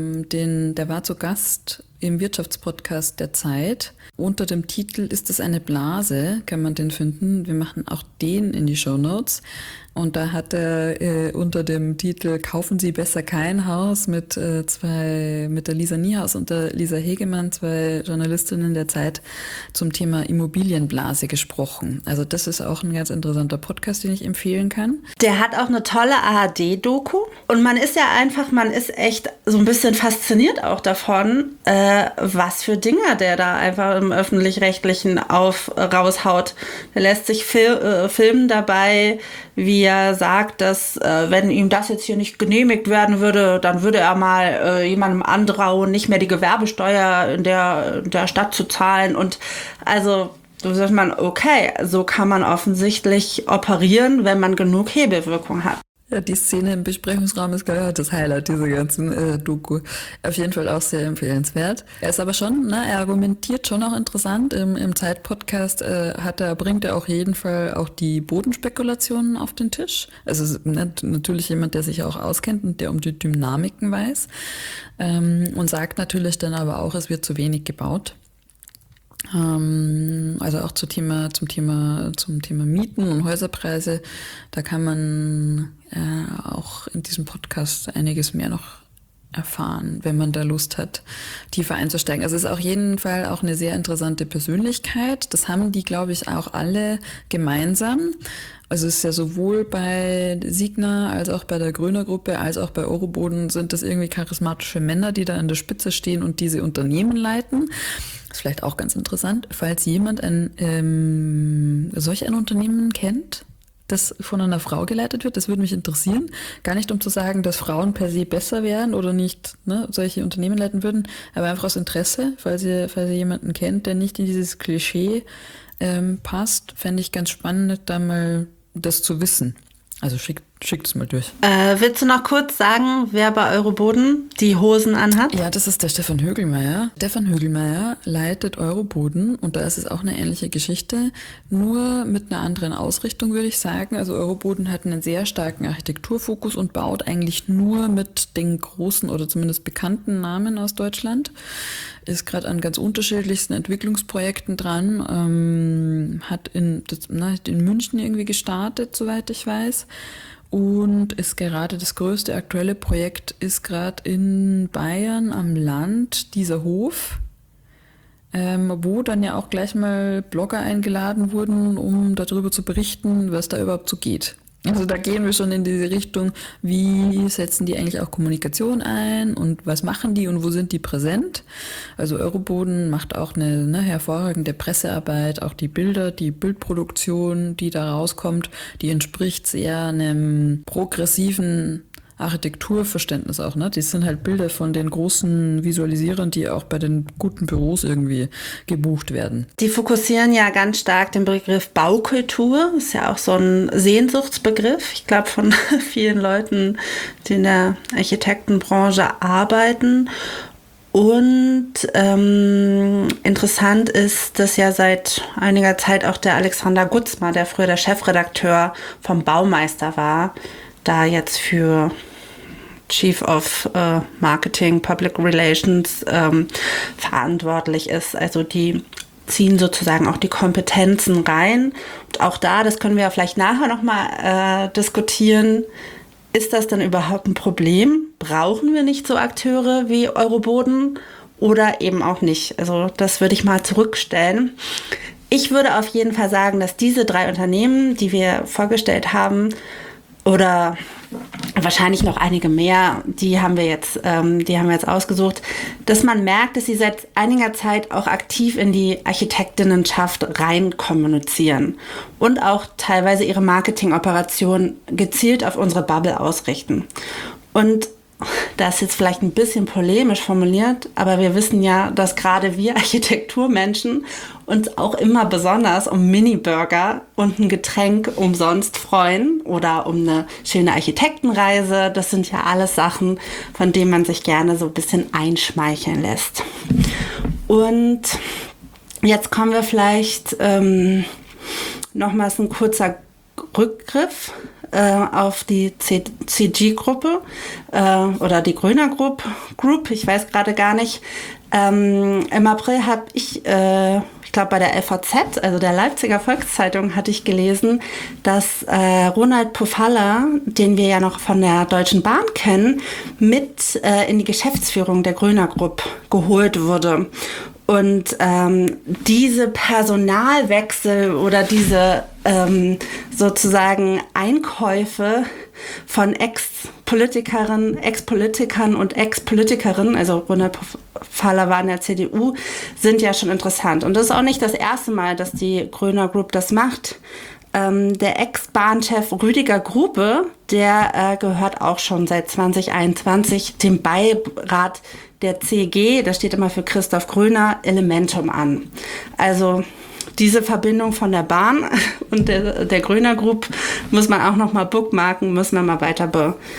B: der war zu Gast im Wirtschaftspodcast der Zeit. Unter dem Titel Ist es eine Blase? Kann man den finden. Wir machen auch den in die Shownotes. Und da hat er unter dem Titel Kaufen Sie besser kein Haus mit der Lisa Niehaus und der Lisa Hegemann, 2 Journalistinnen der Zeit, zum Thema Immobilienblase gesprochen. Also das ist auch ein ganz interessanter Podcast, den ich empfehlen kann.
A: Der hat auch eine tolle ARD-Doku. Und man ist echt so ein bisschen fasziniert auch davon, was für Dinger der da einfach im Öffentlich-Rechtlichen raushaut. Der lässt sich filmen dabei, wie er sagt, dass wenn ihm das jetzt hier nicht genehmigt werden würde, dann würde er mal jemandem andrauen, nicht mehr die Gewerbesteuer in der Stadt zu zahlen. Und also da sagt man, okay, so kann man offensichtlich operieren, wenn man genug Hebelwirkung hat.
B: Ja, die Szene im Besprechungsraum ist gerade das Highlight dieser ganzen Doku. Auf jeden Fall auch sehr empfehlenswert. Er ist aber schon, er argumentiert schon auch interessant. Im Zeit-Podcast bringt er auf jeden Fall auch die Bodenspekulationen auf den Tisch. Also natürlich jemand, der sich auch auskennt und der um die Dynamiken weiß. Und sagt natürlich dann aber auch, es wird zu wenig gebaut. Also auch zum Thema Mieten und Häuserpreise, da kann man auch in diesem Podcast einiges mehr noch erfahren, wenn man da Lust hat, tiefer einzusteigen. Also es ist auf jeden Fall auch eine sehr interessante Persönlichkeit. Das haben die, glaube ich, auch alle gemeinsam. Also es ist ja sowohl bei Signa als auch bei der Gröner Gruppe als auch bei Euroboden sind das irgendwie charismatische Männer, die da an der Spitze stehen und diese Unternehmen leiten. Das ist vielleicht auch ganz interessant, falls jemand solch ein Unternehmen kennt, das von einer Frau geleitet wird. Das würde mich interessieren. Gar nicht, um zu sagen, dass Frauen per se besser wären oder nicht solche Unternehmen leiten würden, aber einfach aus Interesse, falls ihr jemanden kennt, der nicht in dieses Klischee passt, fände ich ganz spannend, da mal das zu wissen. Also schickt es mal durch.
A: Willst du noch kurz sagen, wer bei Euroboden die Hosen anhat?
B: Ja, das ist der Stefan Högelmeier. Stefan Högelmeier leitet Euroboden und da ist es auch eine ähnliche Geschichte, nur mit einer anderen Ausrichtung, würde ich sagen. Also Euroboden hat einen sehr starken Architekturfokus und baut eigentlich nur mit den großen oder zumindest bekannten Namen aus Deutschland. Ist gerade an ganz unterschiedlichsten Entwicklungsprojekten dran, hat in München irgendwie gestartet, soweit ich weiß. Und ist gerade das größte aktuelle Projekt ist gerade in Bayern am Land, dieser Hof, wo dann ja auch gleich mal Blogger eingeladen wurden, um darüber zu berichten, was da überhaupt so geht. Also da gehen wir schon in diese Richtung, wie setzen die eigentlich auch Kommunikation ein und was machen die und wo sind die präsent. Also Euroboden macht auch eine hervorragende Pressearbeit, auch die Bilder, die Bildproduktion, die da rauskommt, die entspricht sehr einem progressiven Architekturverständnis auch, ne? Das sind halt Bilder von den großen Visualisierern, die auch bei den guten Büros irgendwie gebucht werden.
A: Die fokussieren ja ganz stark den Begriff Baukultur. Ist ja auch so ein Sehnsuchtsbegriff. Ich glaube, von vielen Leuten, die in der Architektenbranche arbeiten. Und interessant ist, dass ja seit einiger Zeit auch der Alexander Gutzmer, der früher der Chefredakteur vom Baumeister war, da jetzt für Chief of Marketing, Public Relations verantwortlich ist. Also die ziehen sozusagen auch die Kompetenzen rein. Und auch da, das können wir ja vielleicht nachher nochmal diskutieren, ist das denn überhaupt ein Problem? Brauchen wir nicht so Akteure wie Euroboden oder eben auch nicht? Also das würde ich mal zurückstellen. Ich würde auf jeden Fall sagen, dass diese 3 Unternehmen, die wir vorgestellt haben, oder wahrscheinlich noch einige mehr, die haben wir jetzt ausgesucht, dass man merkt, dass sie seit einiger Zeit auch aktiv in die Architektinnenschaft rein kommunizieren und auch teilweise ihre Marketingoperationen gezielt auf unsere Bubble ausrichten. Und das ist jetzt vielleicht ein bisschen polemisch formuliert, aber wir wissen ja, dass gerade wir Architekturmenschen uns auch immer besonders um Mini-Burger und ein Getränk umsonst freuen oder um eine schöne Architektenreise. Das sind ja alles Sachen, von denen man sich gerne so ein bisschen einschmeicheln lässt. Und jetzt kommen wir vielleicht nochmals ein kurzer Rückgriff auf die CG-Gruppe oder die Gröner Group, ich weiß gerade gar nicht. Im April habe ich glaube bei der LVZ, also der Leipziger Volkszeitung, hatte ich gelesen, dass Ronald Pofalla, den wir ja noch von der Deutschen Bahn kennen, mit in die Geschäftsführung der Gröner Group geholt wurde. Und diese Personalwechsel oder diese sozusagen Einkäufe von Ex-Politikern und Ex-Politikerinnen, also Ronald Pofalla war in der CDU, sind ja schon interessant. Und das ist auch nicht das erste Mal, dass die Gröner Group das macht. Der Ex-Bahnchef Rüdiger Grube, der gehört auch schon seit 2021 dem Beirat der CG, das steht immer für Christoph Gröner, Elementum an. Also diese Verbindung von der Bahn und der Gröner Group muss man auch noch mal bookmarken, müssen wir mal weiter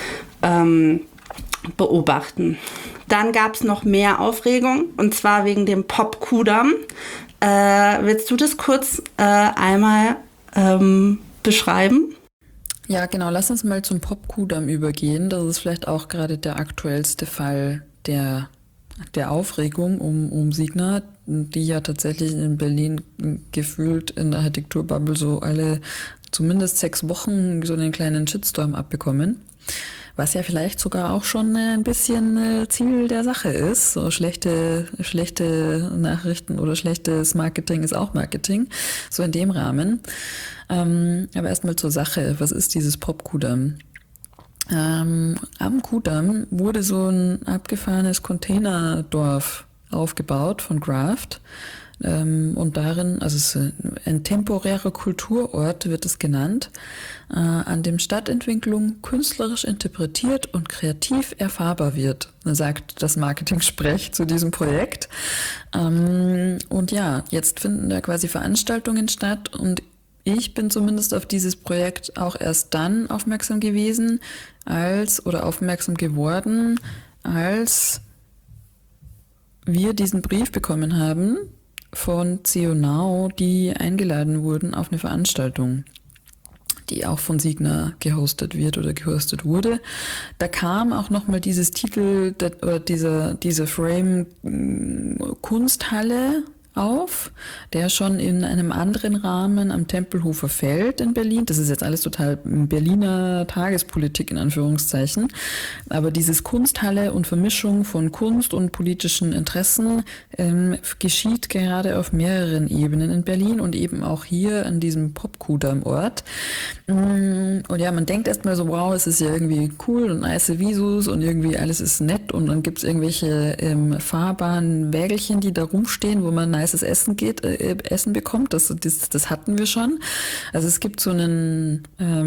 A: beobachten. Dann gab es noch mehr Aufregung, und zwar wegen dem Pop-Kudamm. Willst du das kurz einmal beschreiben?
B: Ja, genau. Lass uns mal zum Pop-Kudamm übergehen. Das ist vielleicht auch gerade der aktuellste Fall der Aufregung um Signa, die ja tatsächlich in Berlin gefühlt in der Architekturbubble so alle zumindest 6 Wochen so einen kleinen Shitstorm abbekommen. Was ja vielleicht sogar auch schon ein bisschen Ziel der Sache ist. So schlechte Nachrichten oder schlechtes Marketing ist auch Marketing. So in dem Rahmen. Aber erstmal zur Sache. Was ist dieses Pop-Kudamm? Am Kudamm wurde so ein abgefahrenes Containerdorf aufgebaut von Graft. Und darin, also es ist ein temporärer Kulturort, wird es genannt, an dem Stadtentwicklung künstlerisch interpretiert und kreativ erfahrbar wird, sagt das Marketing-Sprech zu diesem Projekt. Und ja, jetzt finden da quasi Veranstaltungen statt, und ich bin zumindest auf dieses Projekt auch erst dann aufmerksam gewesen, aufmerksam geworden, als wir diesen Brief bekommen haben von CONOW, die eingeladen wurden auf eine Veranstaltung, die auch von Signa gehostet wird oder gehostet wurde. Da kam auch nochmal dieses Titel oder diese Frame Kunsthalle auf, der schon in einem anderen Rahmen am Tempelhofer Feld in Berlin, das ist jetzt alles total Berliner Tagespolitik in Anführungszeichen, aber dieses Kunsthalle und Vermischung von Kunst und politischen Interessen geschieht gerade auf mehreren Ebenen in Berlin und eben auch hier an diesem Pop-Kudamm-Ort. Und ja, man denkt erstmal so, wow, es ist ja irgendwie cool und nice Visus und irgendwie alles ist nett, und dann gibt's irgendwelche fahrbaren Wägelchen, die da rumstehen, wo man nices Essen bekommt. Das hatten wir schon. Also es gibt so einen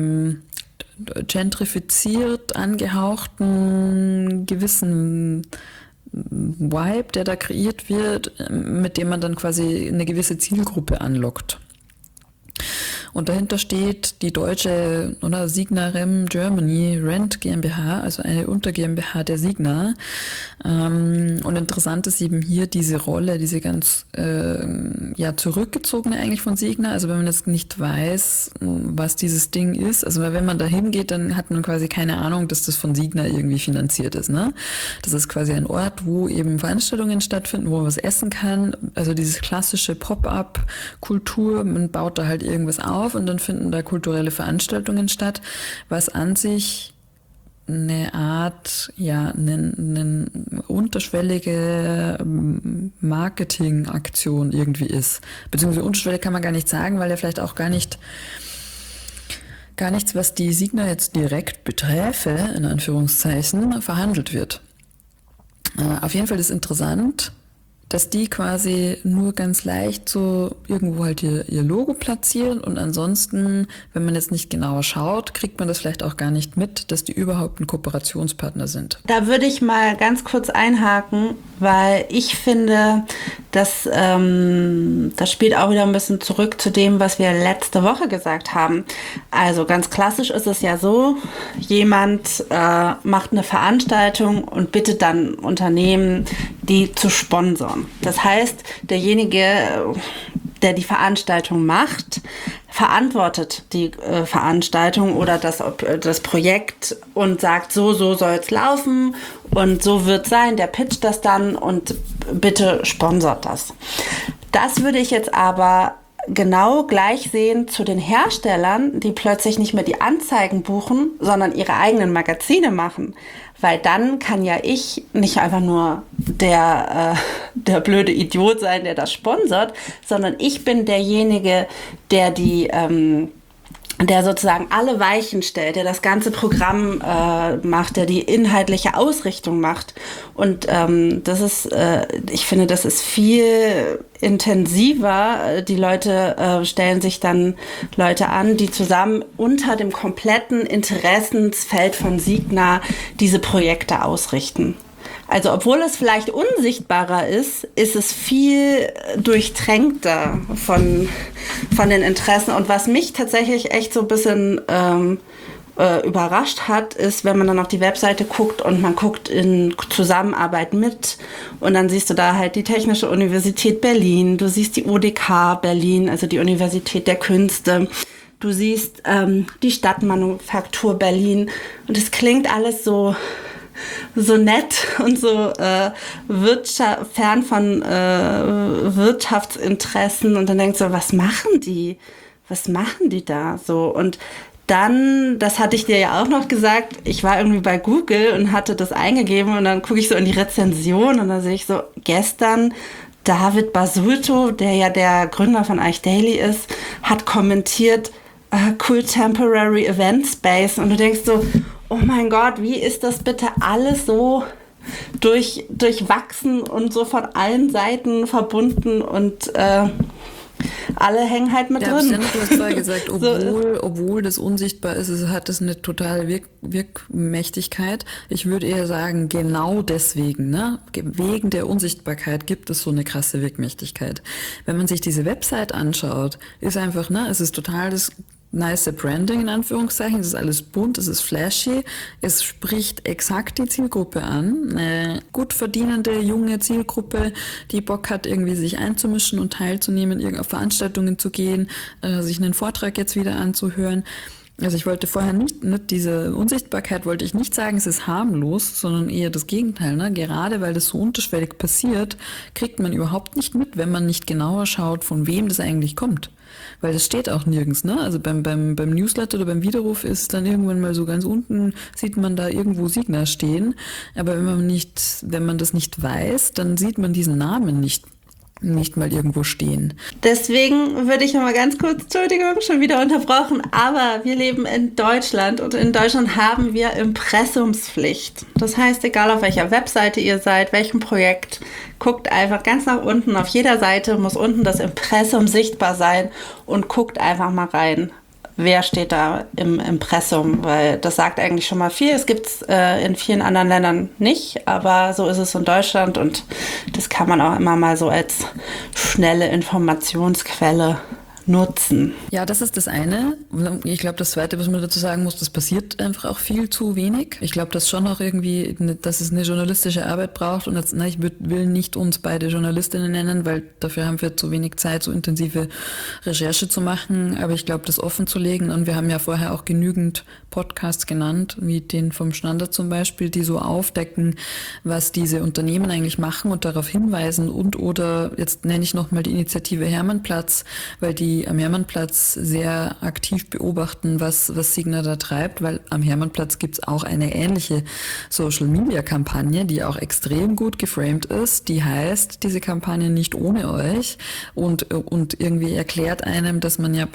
B: gentrifiziert angehauchten gewissen Vibe, der da kreiert wird, mit dem man dann quasi eine gewisse Zielgruppe anlockt. Und dahinter steht die deutsche oder Signa Rem Germany Rent GmbH, also eine Unter GmbH der Signa. Und interessant ist eben hier diese Rolle, diese ganz zurückgezogene eigentlich von Signa. Also wenn man jetzt nicht weiß, was dieses Ding ist, also wenn man da hingeht, dann hat man quasi keine Ahnung, dass das von Signa irgendwie finanziert ist. Ne? Das ist quasi ein Ort, wo eben Veranstaltungen stattfinden, wo man was essen kann. Also dieses klassische Pop-up-Kultur, man baut da halt irgendwas auf und dann finden da kulturelle Veranstaltungen statt, was an sich eine Art, eine unterschwellige Marketingaktion irgendwie ist. Beziehungsweise unterschwellig kann man gar nicht sagen, weil ja vielleicht auch gar nichts, was die Signa jetzt direkt beträfe, in Anführungszeichen, verhandelt wird. Auf jeden Fall ist interessant, dass die quasi nur ganz leicht so irgendwo halt ihr Logo platzieren und ansonsten, wenn man jetzt nicht genauer schaut, kriegt man das vielleicht auch gar nicht mit, dass die überhaupt ein Kooperationspartner sind.
A: Da würde ich mal ganz kurz einhaken, weil ich finde, das spielt auch wieder ein bisschen zurück zu dem, was wir letzte Woche gesagt haben. Also ganz klassisch ist es ja so, jemand macht eine Veranstaltung und bittet dann Unternehmen, die zu sponsern. Das heißt, derjenige, der die Veranstaltung macht, verantwortet die Veranstaltung oder das Projekt und sagt, so soll es laufen und so wird es sein, der pitcht das dann und bitte sponsert das. Das würde ich jetzt aber genau gleich sehen zu den Herstellern, die plötzlich nicht mehr die Anzeigen buchen, sondern ihre eigenen Magazine machen. Weil dann kann ja ich nicht einfach nur der blöde Idiot sein, der das sponsert, sondern ich bin derjenige, der der sozusagen alle Weichen stellt, der das ganze Programm macht, der die inhaltliche Ausrichtung macht. Und ich finde, das ist viel intensiver. Die Leute stellen sich dann Leute an, die zusammen unter dem kompletten Interessensfeld von Signa diese Projekte ausrichten. Also obwohl es vielleicht unsichtbarer ist, ist es viel durchtränkter von den Interessen. Und was mich tatsächlich echt so ein bisschen überrascht hat, ist, wenn man dann auf die Webseite guckt und man guckt in Zusammenarbeit mit und dann siehst du da halt die Technische Universität Berlin, du siehst die UDK Berlin, also die Universität der Künste, du siehst die Stadtmanufaktur Berlin und es klingt alles so nett und so fern von Wirtschaftsinteressen und dann denkst du, was machen die da so? Und dann, das hatte ich dir ja auch noch gesagt, ich war irgendwie bei Google und hatte das eingegeben und dann gucke ich so in die Rezension und dann sehe ich so, gestern David Basulto, der ja der Gründer von Eichdaily ist, hat kommentiert, cool temporary event space und du denkst so, oh mein Gott, wie ist das bitte alles so durchwachsen und so von allen Seiten verbunden und alle hängen halt mit drin.
B: Du hast vorher gesagt, obwohl das unsichtbar ist, hat es eine totale Wirkmächtigkeit. Ich würde eher sagen, genau deswegen, ne? Wegen der Unsichtbarkeit gibt es so eine krasse Wirkmächtigkeit. Wenn man sich diese Website anschaut, ist einfach, ne, es ist total das nice Branding in Anführungszeichen, es ist alles bunt, es ist flashy, es spricht exakt die Zielgruppe an, eine gut verdienende junge Zielgruppe, die Bock hat, irgendwie sich einzumischen und teilzunehmen, auf Veranstaltungen zu gehen, sich einen Vortrag jetzt wieder anzuhören. Also ich wollte vorher nicht diese Unsichtbarkeit wollte ich nicht sagen, es ist harmlos, sondern eher das Gegenteil. Ne? Gerade weil das so unterschwellig passiert, kriegt man überhaupt nicht mit, wenn man nicht genauer schaut, von wem das eigentlich kommt. Weil das steht auch nirgends, ne? Also beim Newsletter oder beim Widerruf ist dann irgendwann mal so ganz unten, sieht man da irgendwo Signa stehen. Aber wenn man das nicht weiß, dann sieht man diesen Namen nicht mal irgendwo stehen.
A: Deswegen würde ich nochmal ganz kurz, Entschuldigung, schon wieder unterbrochen, aber wir leben in Deutschland und in Deutschland haben wir Impressumspflicht. Das heißt, egal auf welcher Webseite ihr seid, welchem Projekt, guckt einfach ganz nach unten. Auf jeder Seite muss unten das Impressum sichtbar sein und guckt einfach mal rein. Wer steht da im Impressum? Weil das sagt eigentlich schon mal viel. Es gibt es in vielen anderen Ländern nicht, aber so ist es in Deutschland und das kann man auch immer mal so als schnelle Informationsquelle nutzen?
B: Ja, das ist das eine. Ich glaube, das Zweite, was man dazu sagen muss, das passiert einfach auch viel zu wenig. Ich glaube, dass schon auch irgendwie, dass es eine journalistische Arbeit braucht. Und jetzt, ich will nicht uns beide Journalistinnen nennen, weil dafür haben wir zu wenig Zeit, so intensive Recherche zu machen. Aber ich glaube, das offen zu legen. Und wir haben ja vorher auch genügend Podcasts genannt, wie den vom Standard zum Beispiel, die so aufdecken, was diese Unternehmen eigentlich machen und darauf hinweisen. Und oder jetzt nenne ich nochmal die Initiative Hermannplatz, weil die am Hermannplatz sehr aktiv beobachten, was Signa da treibt, weil am Hermannplatz gibt's auch eine ähnliche Social-Media-Kampagne, die auch extrem gut geframed ist. Die heißt, diese Kampagne nicht ohne euch und irgendwie erklärt einem, dass man ja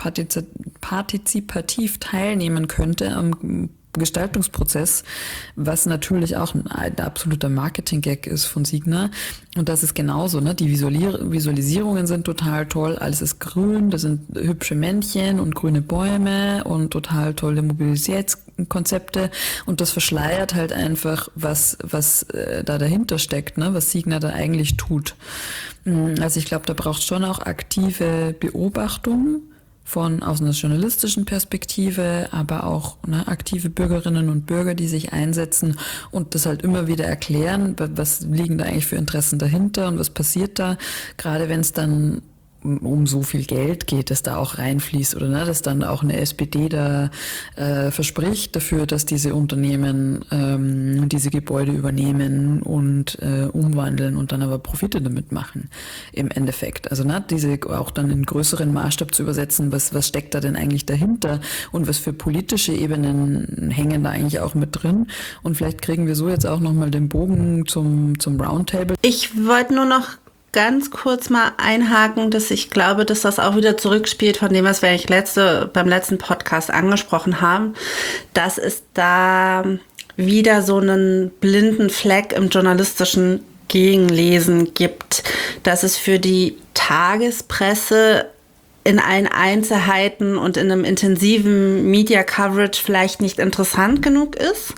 B: partizipativ teilnehmen könnte am Gestaltungsprozess, was natürlich auch ein absoluter Marketing-Gag ist von Signa. Und das ist genauso, ne? Die Visualisierungen sind total toll, alles ist grün, da sind hübsche Männchen und grüne Bäume und total tolle Mobilitätskonzepte und das verschleiert halt einfach, was da dahinter steckt, ne? Was Signa da eigentlich tut. Also ich glaube, da braucht es schon auch aktive Beobachtung aus einer journalistischen Perspektive, aber auch aktive Bürgerinnen und Bürger, die sich einsetzen und das halt immer wieder erklären, was liegen da eigentlich für Interessen dahinter und was passiert da, gerade wenn es dann um so viel Geld geht, das da auch reinfließt oder dass dann auch eine SPD da verspricht dafür, dass diese Unternehmen diese Gebäude übernehmen und umwandeln und dann aber Profite damit machen im Endeffekt. Also diese auch dann in größeren Maßstab zu übersetzen, was steckt da denn eigentlich dahinter und was für politische Ebenen hängen da eigentlich auch mit drin. Und vielleicht kriegen wir so jetzt auch nochmal den Bogen zum Roundtable.
A: Ich wollte nur noch ganz kurz mal einhaken, dass ich glaube, dass das auch wieder zurückspielt von dem, was wir eigentlich beim letzten Podcast angesprochen haben, dass es da wieder so einen blinden Fleck im journalistischen Gegenlesen gibt, dass es für die Tagespresse in allen Einzelheiten und in einem intensiven Media Coverage vielleicht nicht interessant genug ist.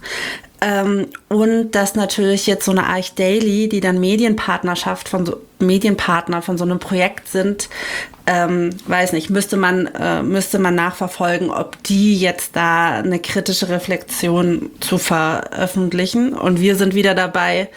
A: Und dass natürlich jetzt so eine Arch Daily, die dann Medienpartner von so einem Projekt sind, weiß nicht, müsste man nachverfolgen, ob die jetzt da eine kritische Reflexion zu veröffentlichen. Und wir sind wieder dabei,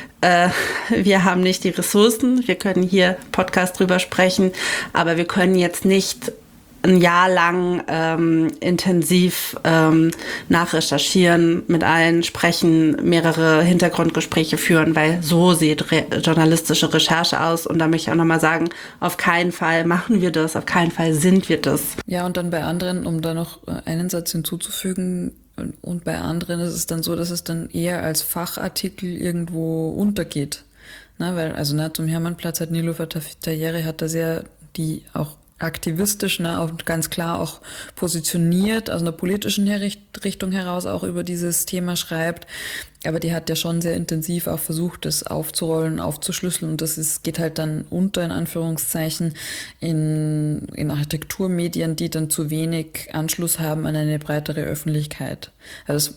A: wir haben nicht die Ressourcen, wir können hier Podcast drüber sprechen, aber wir können jetzt nicht ein Jahr lang intensiv nachrecherchieren, mit allen sprechen, mehrere Hintergrundgespräche führen, weil so sieht journalistische Recherche aus. Und da möchte ich auch nochmal sagen, auf keinen Fall machen wir das, auf keinen Fall sind wir das.
B: Ja, und dann bei anderen, um da noch einen Satz hinzuzufügen, und bei anderen ist es dann so, dass es dann eher als Fachartikel irgendwo untergeht. Weil zum Hermannplatz hat Niloufar Tayeri hat da sehr die auch aktivistisch, und ganz klar auch positioniert, aus einer politischen Richtung heraus auch über dieses Thema schreibt. Aber die hat ja schon sehr intensiv auch versucht, das aufzurollen, aufzuschlüsseln und geht halt dann unter, in Anführungszeichen, in Architekturmedien, die dann zu wenig Anschluss haben an eine breitere Öffentlichkeit. Also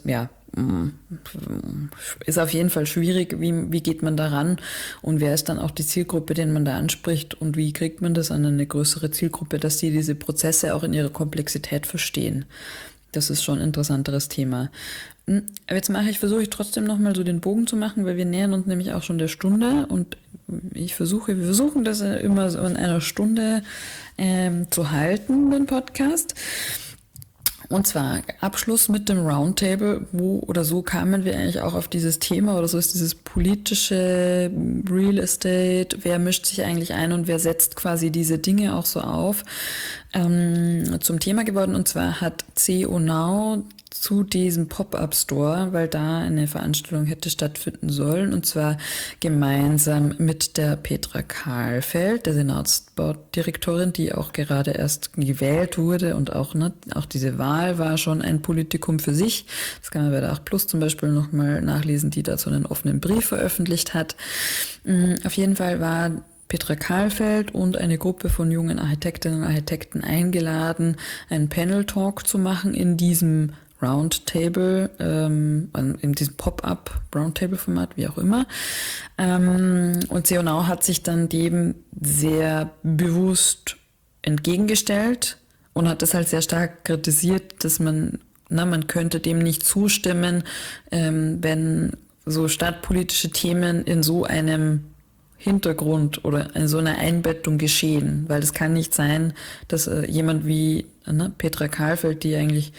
B: ist auf jeden Fall schwierig, wie geht man da ran und wer ist dann auch die Zielgruppe, den man da anspricht und wie kriegt man das an eine größere Zielgruppe, dass die diese Prozesse auch in ihrer Komplexität verstehen. Das ist schon ein interessanteres Thema. Aber jetzt versuche ich trotzdem nochmal so den Bogen zu machen, weil wir nähern uns nämlich auch schon der Stunde und wir versuchen das immer so in einer Stunde zu halten, den Podcast. Und zwar Abschluss mit dem Roundtable, so kamen wir eigentlich auch auf dieses Thema oder so ist dieses politische Real Estate, wer mischt sich eigentlich ein und wer setzt quasi diese Dinge auch so auf, zum Thema geworden. Und zwar hat CO Now zu diesem Pop-Up-Store, weil da eine Veranstaltung hätte stattfinden sollen, und zwar gemeinsam mit der Petra Kahlfeld, der Senatsbaudirektorin, die auch gerade erst gewählt wurde und auch diese Wahl war schon ein Politikum für sich. Das kann man bei der 8 Plus zum Beispiel nochmal nachlesen, die dazu einen offenen Brief veröffentlicht hat. Auf jeden Fall war Petra Kahlfeld und eine Gruppe von jungen Architektinnen und Architekten eingeladen, einen Panel-Talk zu machen in diesem Roundtable, in diesem Pop-up Roundtable-Format, wie auch immer. Und CO Now hat sich dann dem sehr bewusst entgegengestellt und hat das halt sehr stark kritisiert, dass man könnte dem nicht zustimmen, wenn so stadtpolitische Themen in so einem Hintergrund oder in so einer Einbettung geschehen. Weil es kann nicht sein, dass jemand wie Petra Karlfeld, die eigentlich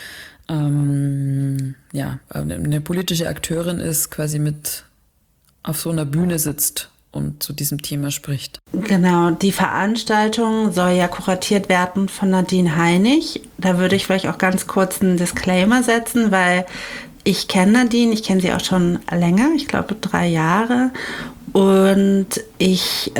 B: eine politische Akteurin ist, quasi mit auf so einer Bühne sitzt und zu diesem Thema spricht.
A: Genau, die Veranstaltung soll ja kuratiert werden von Nadine Heinig. Da würde ich vielleicht auch ganz kurz einen Disclaimer setzen, weil ich kenne Nadine, ich kenne sie auch schon länger, ich glaube 3 Jahre. Und ich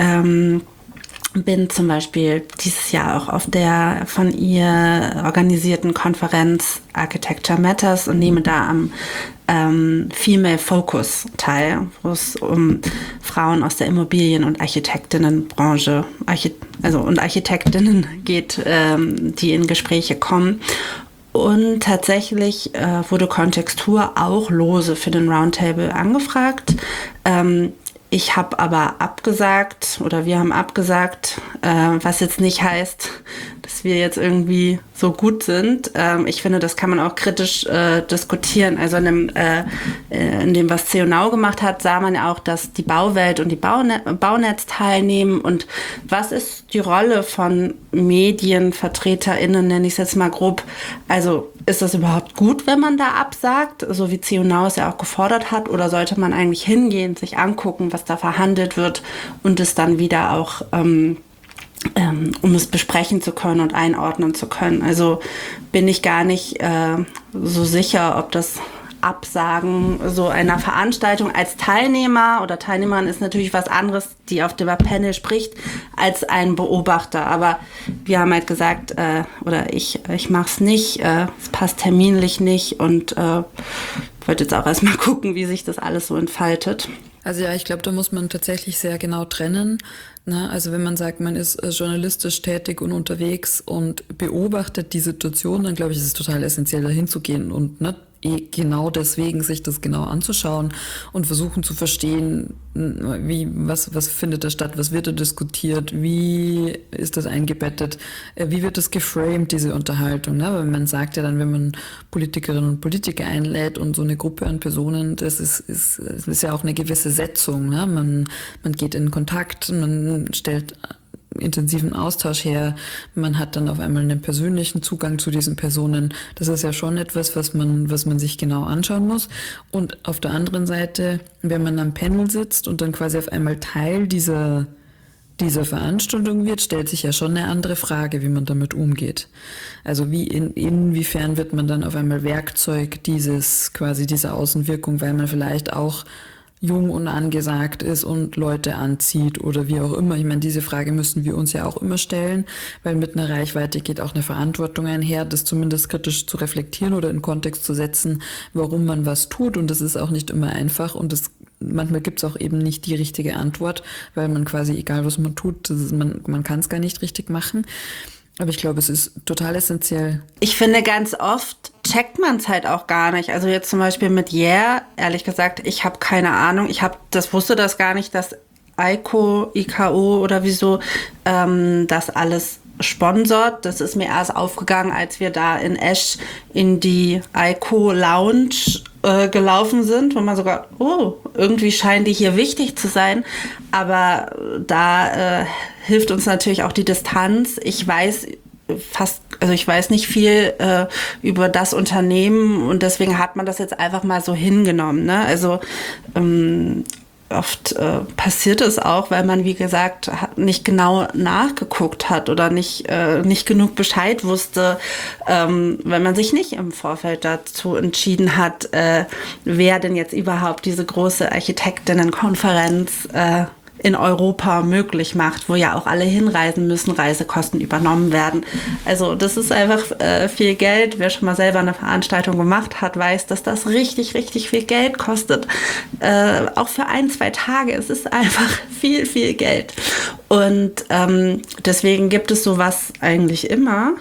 A: bin zum Beispiel dieses Jahr auch auf der von ihr organisierten Konferenz Architecture Matters und nehme da am Female Focus teil, wo es um Frauen aus der Immobilien- und Architektinnenbranche und Architektinnen geht, die in Gespräche kommen. Und tatsächlich wurde Kontextur auch lose für den Roundtable angefragt. Ich habe aber abgesagt oder wir haben abgesagt, was jetzt nicht heißt, dass wir jetzt irgendwie so gut sind. Ich finde, das kann man auch kritisch diskutieren. Also in dem, was C&O gemacht hat, sah man ja auch, dass die Bauwelt und die Baunetz teilnehmen. Und was ist die Rolle von MedienvertreterInnen, nenne ich es jetzt mal grob? Also ist das überhaupt gut, wenn man da absagt, so wie C&O es ja auch gefordert hat? Oder sollte man eigentlich hingehen, sich angucken, was da verhandelt wird und es dann wieder auch, um es besprechen zu können und einordnen zu können? Also bin ich gar nicht so sicher, ob das Absagen so einer Veranstaltung als Teilnehmer oder Teilnehmerin ist natürlich was anderes, die auf dem Panel spricht, als ein Beobachter. Aber wir haben halt gesagt, oder ich mache es nicht, es passt terminlich nicht und wollte jetzt auch erstmal gucken, wie sich das alles so entfaltet.
B: Also ja, ich glaube, da muss man tatsächlich sehr genau trennen. Also wenn man sagt, man ist journalistisch tätig und unterwegs und beobachtet die Situation, dann glaube ich, ist es total essentiell, da hinzugehen und genau deswegen sich das genau anzuschauen und versuchen zu verstehen, was findet da statt, was wird da diskutiert, wie ist das eingebettet, wie wird das geframed, diese Unterhaltung. Weil man sagt ja dann, wenn man Politikerinnen und Politiker einlädt und so eine Gruppe an Personen, das ist ja auch eine gewisse Setzung. Man geht in Kontakt, man stellt intensiven Austausch her, man hat dann auf einmal einen persönlichen Zugang zu diesen Personen. Das ist ja schon etwas, was man sich genau anschauen muss. Und auf der anderen Seite, wenn man am Panel sitzt und dann quasi auf einmal Teil dieser Veranstaltung wird, stellt sich ja schon eine andere Frage, wie man damit umgeht. Also inwiefern wird man dann auf einmal Werkzeug dieser Außenwirkung, weil man vielleicht auch jung und angesagt ist und Leute anzieht oder wie auch immer. Ich meine, diese Frage müssen wir uns ja auch immer stellen, weil mit einer Reichweite geht auch eine Verantwortung einher, das zumindest kritisch zu reflektieren oder in Kontext zu setzen, warum man was tut. Und das ist auch nicht immer einfach und manchmal gibt es auch eben nicht die richtige Antwort, weil man quasi, egal was man tut, man kann es gar nicht richtig machen. Aber ich glaube, es ist total essentiell.
A: Ich finde, ganz oft checkt man es halt auch gar nicht. Also jetzt zum Beispiel mit Yeah, ehrlich gesagt, ich habe keine Ahnung. Wusste das gar nicht, dass ICO oder wieso das alles sponsort. Das ist mir erst aufgegangen, als wir da in Esch in die ICO Lounge gelaufen sind, wo man sogar, irgendwie scheinen die hier wichtig zu sein. Aber da hilft uns natürlich auch die Distanz. Ich weiß nicht viel über das Unternehmen und deswegen hat man das jetzt einfach mal so hingenommen. Ne? Also oft passiert es auch, weil man, wie gesagt, nicht genau nachgeguckt hat oder nicht genug Bescheid wusste, wenn man sich nicht im Vorfeld dazu entschieden hat, wer denn jetzt überhaupt diese große Architektinnenkonferenz in Europa möglich macht, wo ja auch alle hinreisen müssen, Reisekosten übernommen werden. Also das ist einfach viel Geld. Wer schon mal selber eine Veranstaltung gemacht hat, weiß, dass das richtig, richtig viel Geld kostet. Auch für 1-2 Tage. Es ist einfach viel, viel Geld. Und deswegen gibt es sowas eigentlich immer.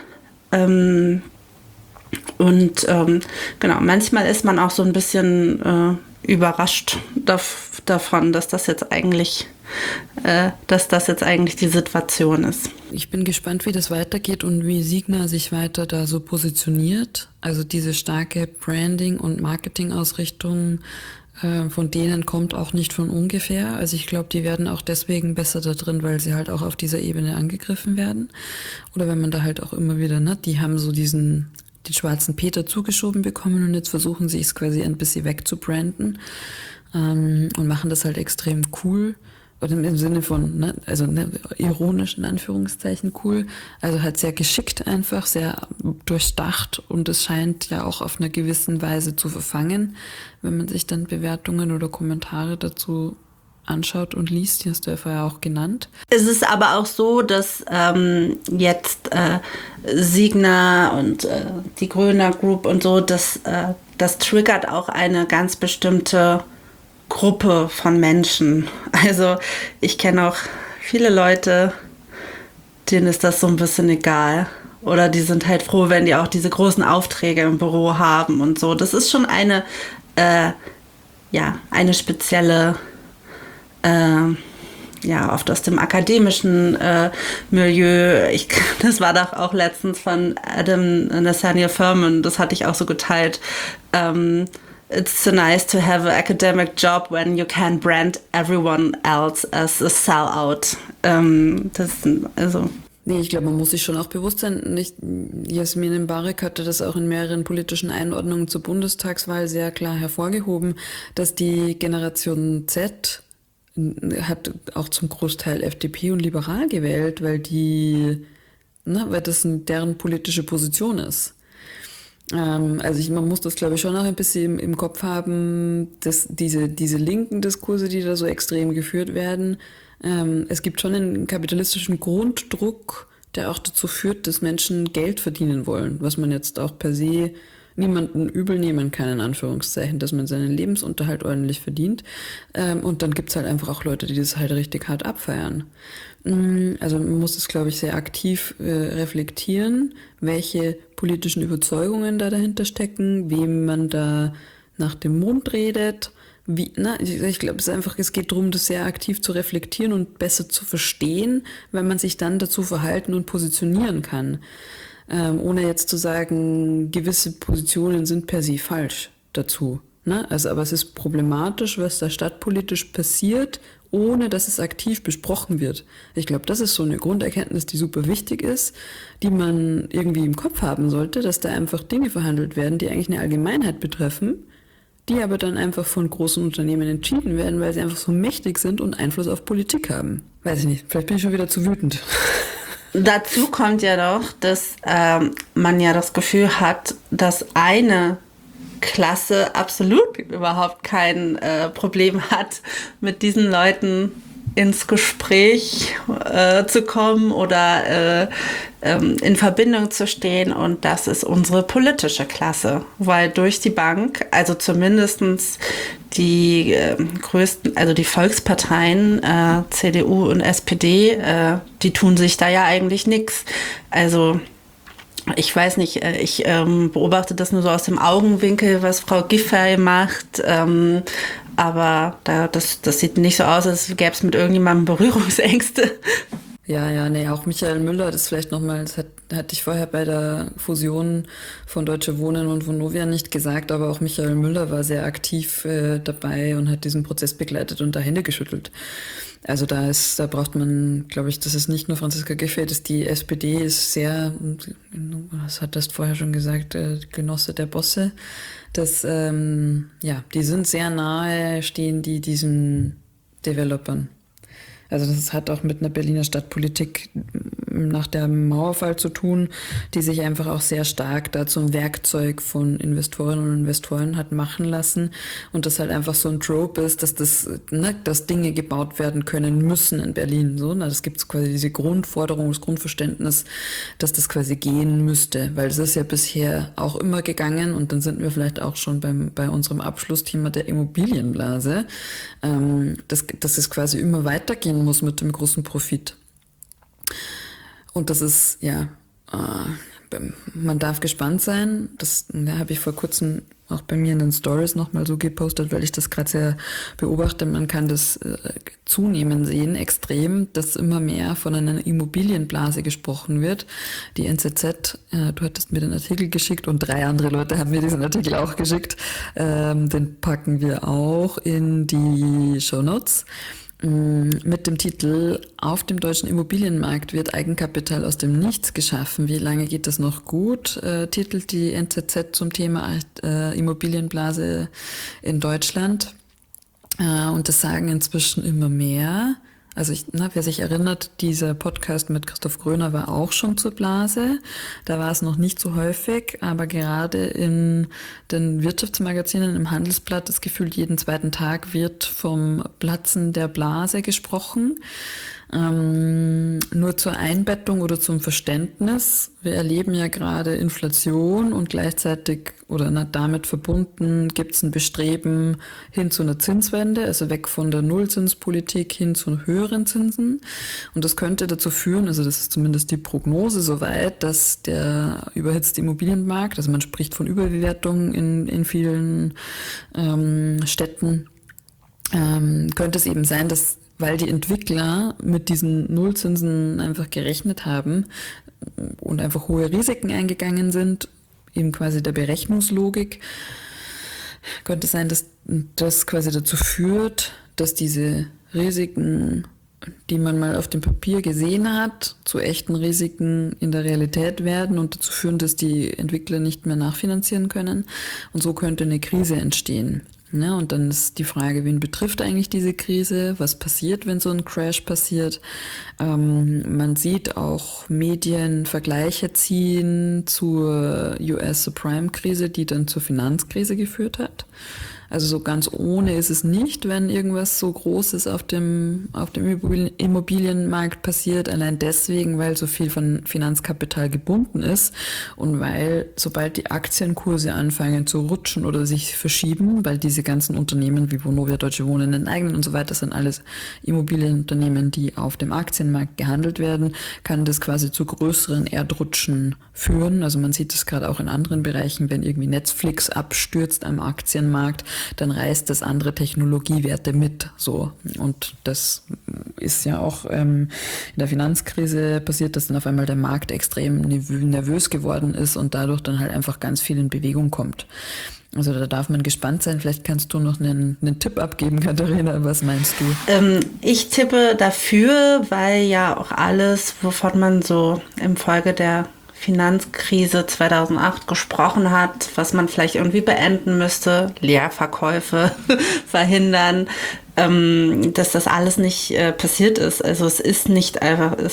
A: Genau, manchmal ist man auch so ein bisschen überrascht davon, dass das jetzt eigentlich dass das jetzt eigentlich die Situation ist.
B: Ich bin gespannt, wie das weitergeht und wie Signa sich weiter da so positioniert. Also diese starke Branding- und Marketingausrichtung von denen kommt auch nicht von ungefähr. Also ich glaube, die werden auch deswegen besser da drin, weil sie halt auch auf dieser Ebene angegriffen werden. Oder wenn man da halt auch immer wieder, ne, die haben so den schwarzen Peter zugeschoben bekommen und jetzt versuchen sie es quasi ein bisschen wegzubranden und machen das halt extrem cool. Oder im Sinne von, ne, also ne, ironisch in Anführungszeichen cool. Also halt sehr geschickt einfach, sehr durchdacht und es scheint ja auch auf einer gewissen Weise zu verfangen, wenn man sich dann Bewertungen oder Kommentare dazu anschaut und liest. Die hast du ja vorher auch genannt.
A: Es ist aber auch so, dass jetzt Signa und die Gröner Group und so, das triggert auch eine ganz bestimmte Gruppe von Menschen. Also ich kenne auch viele Leute, denen ist das so ein bisschen egal. Oder die sind halt froh, wenn die auch diese großen Aufträge im Büro haben und so. Das ist schon eine spezielle, oft aus dem akademischen Milieu. Das war doch auch letztens von Adam Nathaniel Furman, das hatte ich auch so geteilt. It's so nice to have an academic job when you can brand everyone else as a sellout.
B: Nee, ich glaube, man muss sich schon auch bewusst sein, Jasmin Mbarek hatte das auch in mehreren politischen Einordnungen zur Bundestagswahl sehr klar hervorgehoben, dass die Generation Z hat auch zum Großteil FDP und liberal gewählt, weil das deren politische Position ist. Also man muss das, glaube ich, schon noch ein bisschen im Kopf haben, dass diese linken Diskurse, die da so extrem geführt werden, es gibt schon einen kapitalistischen Grunddruck, der auch dazu führt, dass Menschen Geld verdienen wollen, was man jetzt auch per se niemanden übel nehmen kann, in Anführungszeichen, dass man seinen Lebensunterhalt ordentlich verdient. Und dann gibt's halt einfach auch Leute, die das halt richtig hart abfeiern. Also man muss es, glaube ich, sehr aktiv reflektieren, welche politischen Überzeugungen da dahinter stecken, wem man da nach dem Mund redet. Ich glaube, es geht darum, das sehr aktiv zu reflektieren und besser zu verstehen, weil man sich dann dazu verhalten und positionieren kann. Ohne jetzt zu sagen, gewisse Positionen sind per se falsch dazu. Ne? Aber es ist problematisch, was da stadtpolitisch passiert, ohne dass es aktiv besprochen wird. Ich glaube, das ist so eine Grunderkenntnis, die super wichtig ist, die man irgendwie im Kopf haben sollte, dass da einfach Dinge verhandelt werden, die eigentlich eine Allgemeinheit betreffen, die aber dann einfach von großen Unternehmen entschieden werden, weil sie einfach so mächtig sind und Einfluss auf Politik haben. Weiß ich nicht, vielleicht bin ich schon wieder zu wütend.
A: Dazu kommt ja doch, dass man ja das Gefühl hat, dass eine Klasse absolut überhaupt kein Problem hat, mit diesen Leuten ins Gespräch zu kommen oder in Verbindung zu stehen. Und das ist unsere politische Klasse, weil durch die Bank, also zumindestens die größten, also die Volksparteien, CDU und SPD, die tun sich da ja eigentlich nichts. Also ich weiß nicht, ich beobachte das nur so aus dem Augenwinkel, was Frau Giffey macht, aber das sieht nicht so aus, als gäbe es mit irgendjemandem Berührungsängste.
B: Ja, nee, auch Michael Müller, das vielleicht nochmal, das hatte ich vorher bei der Fusion von Deutsche Wohnen und Vonovia nicht gesagt, aber auch Michael Müller war sehr aktiv dabei und hat diesen Prozess begleitet und da Hände geschüttelt. Also da braucht man, glaube ich, das ist nicht nur Franziska Giffey, die SPD ist sehr, was hat das vorher schon gesagt, Genosse der Bosse, die sind sehr nahe, stehen die diesen Developern. Also das hat auch mit einer Berliner Stadtpolitik nach dem Mauerfall zu tun, die sich einfach auch sehr stark da zum Werkzeug von Investorinnen und Investoren hat machen lassen und das halt einfach so ein Trope ist, dass Dinge gebaut werden können müssen in Berlin. So, das gibt quasi diese Grundforderung, das Grundverständnis, dass das quasi gehen müsste, weil es ist ja bisher auch immer gegangen und dann sind wir vielleicht auch schon bei unserem Abschlussthema der Immobilienblase, dass es quasi immer weitergehen muss mit dem großen Profit. Und das ist, man darf gespannt sein. Das habe ich vor kurzem auch bei mir in den Stories nochmal so gepostet, weil ich das gerade sehr beobachte. Man kann das zunehmen sehen, extrem, dass immer mehr von einer Immobilienblase gesprochen wird. Die NZZ, du hattest mir den Artikel geschickt und 3 andere Leute haben mir diesen Artikel auch geschickt. Den packen wir auch in die Shownotes. Mit dem Titel „Auf dem deutschen Immobilienmarkt wird Eigenkapital aus dem Nichts geschaffen. Wie lange geht das noch gut?" Titelt die NZZ zum Thema Immobilienblase in Deutschland. Und das sagen inzwischen immer mehr. Also wer sich erinnert, dieser Podcast mit Christoph Gröner war auch schon zur Blase. Da war es noch nicht so häufig, aber gerade in den Wirtschaftsmagazinen im Handelsblatt, das gefühlt jeden zweiten Tag wird vom Platzen der Blase gesprochen. Nur zur Einbettung oder zum Verständnis. Wir erleben ja gerade Inflation und gleichzeitig oder damit verbunden gibt es ein Bestreben hin zu einer Zinswende, also weg von der Nullzinspolitik hin zu höheren Zinsen. Und das könnte dazu führen, also das ist zumindest die Prognose soweit, dass der überhitzte Immobilienmarkt, also man spricht von Überbewertung in vielen Städten, könnte es eben sein, dass weil die Entwickler mit diesen Nullzinsen einfach gerechnet haben und einfach hohe Risiken eingegangen sind, eben quasi der Berechnungslogik, könnte es sein, dass das quasi dazu führt, dass diese Risiken, die man mal auf dem Papier gesehen hat, zu echten Risiken in der Realität werden und dazu führen, dass die Entwickler nicht mehr nachfinanzieren können. Und so könnte eine Krise entstehen. Ja, und dann ist die Frage, wen betrifft eigentlich diese Krise? Was passiert, wenn so ein Crash passiert? Man sieht auch Medien Vergleiche ziehen zur US-Subprime-Krise, die dann zur Finanzkrise geführt hat. Also so ganz ohne ist es nicht, wenn irgendwas so Großes auf dem Immobilienmarkt passiert. Allein deswegen, weil so viel von Finanzkapital gebunden ist und weil sobald die Aktienkurse anfangen zu rutschen oder sich verschieben, weil diese ganzen Unternehmen wie Vonovia, Deutsche Wohnen, Enteignen und so weiter sind alles Immobilienunternehmen, die auf dem Aktienmarkt gehandelt werden, kann das quasi zu größeren Erdrutschen führen. Also man sieht es gerade auch in anderen Bereichen, wenn irgendwie Netflix abstürzt am Aktienmarkt, dann reißt das andere Technologiewerte mit, so. Und das ist ja auch in der Finanzkrise passiert, dass dann auf einmal der Markt extrem nervös geworden ist und dadurch dann halt einfach ganz viel in Bewegung kommt. Also da darf man gespannt sein. Vielleicht kannst du noch einen Tipp abgeben, Katharina. Was meinst du?
A: Ich tippe dafür, weil ja auch alles, wovon man so im Folge der Finanzkrise 2008 gesprochen hat, was man vielleicht irgendwie beenden müsste, Leerverkäufe verhindern, dass das alles nicht passiert ist. Also es ist nicht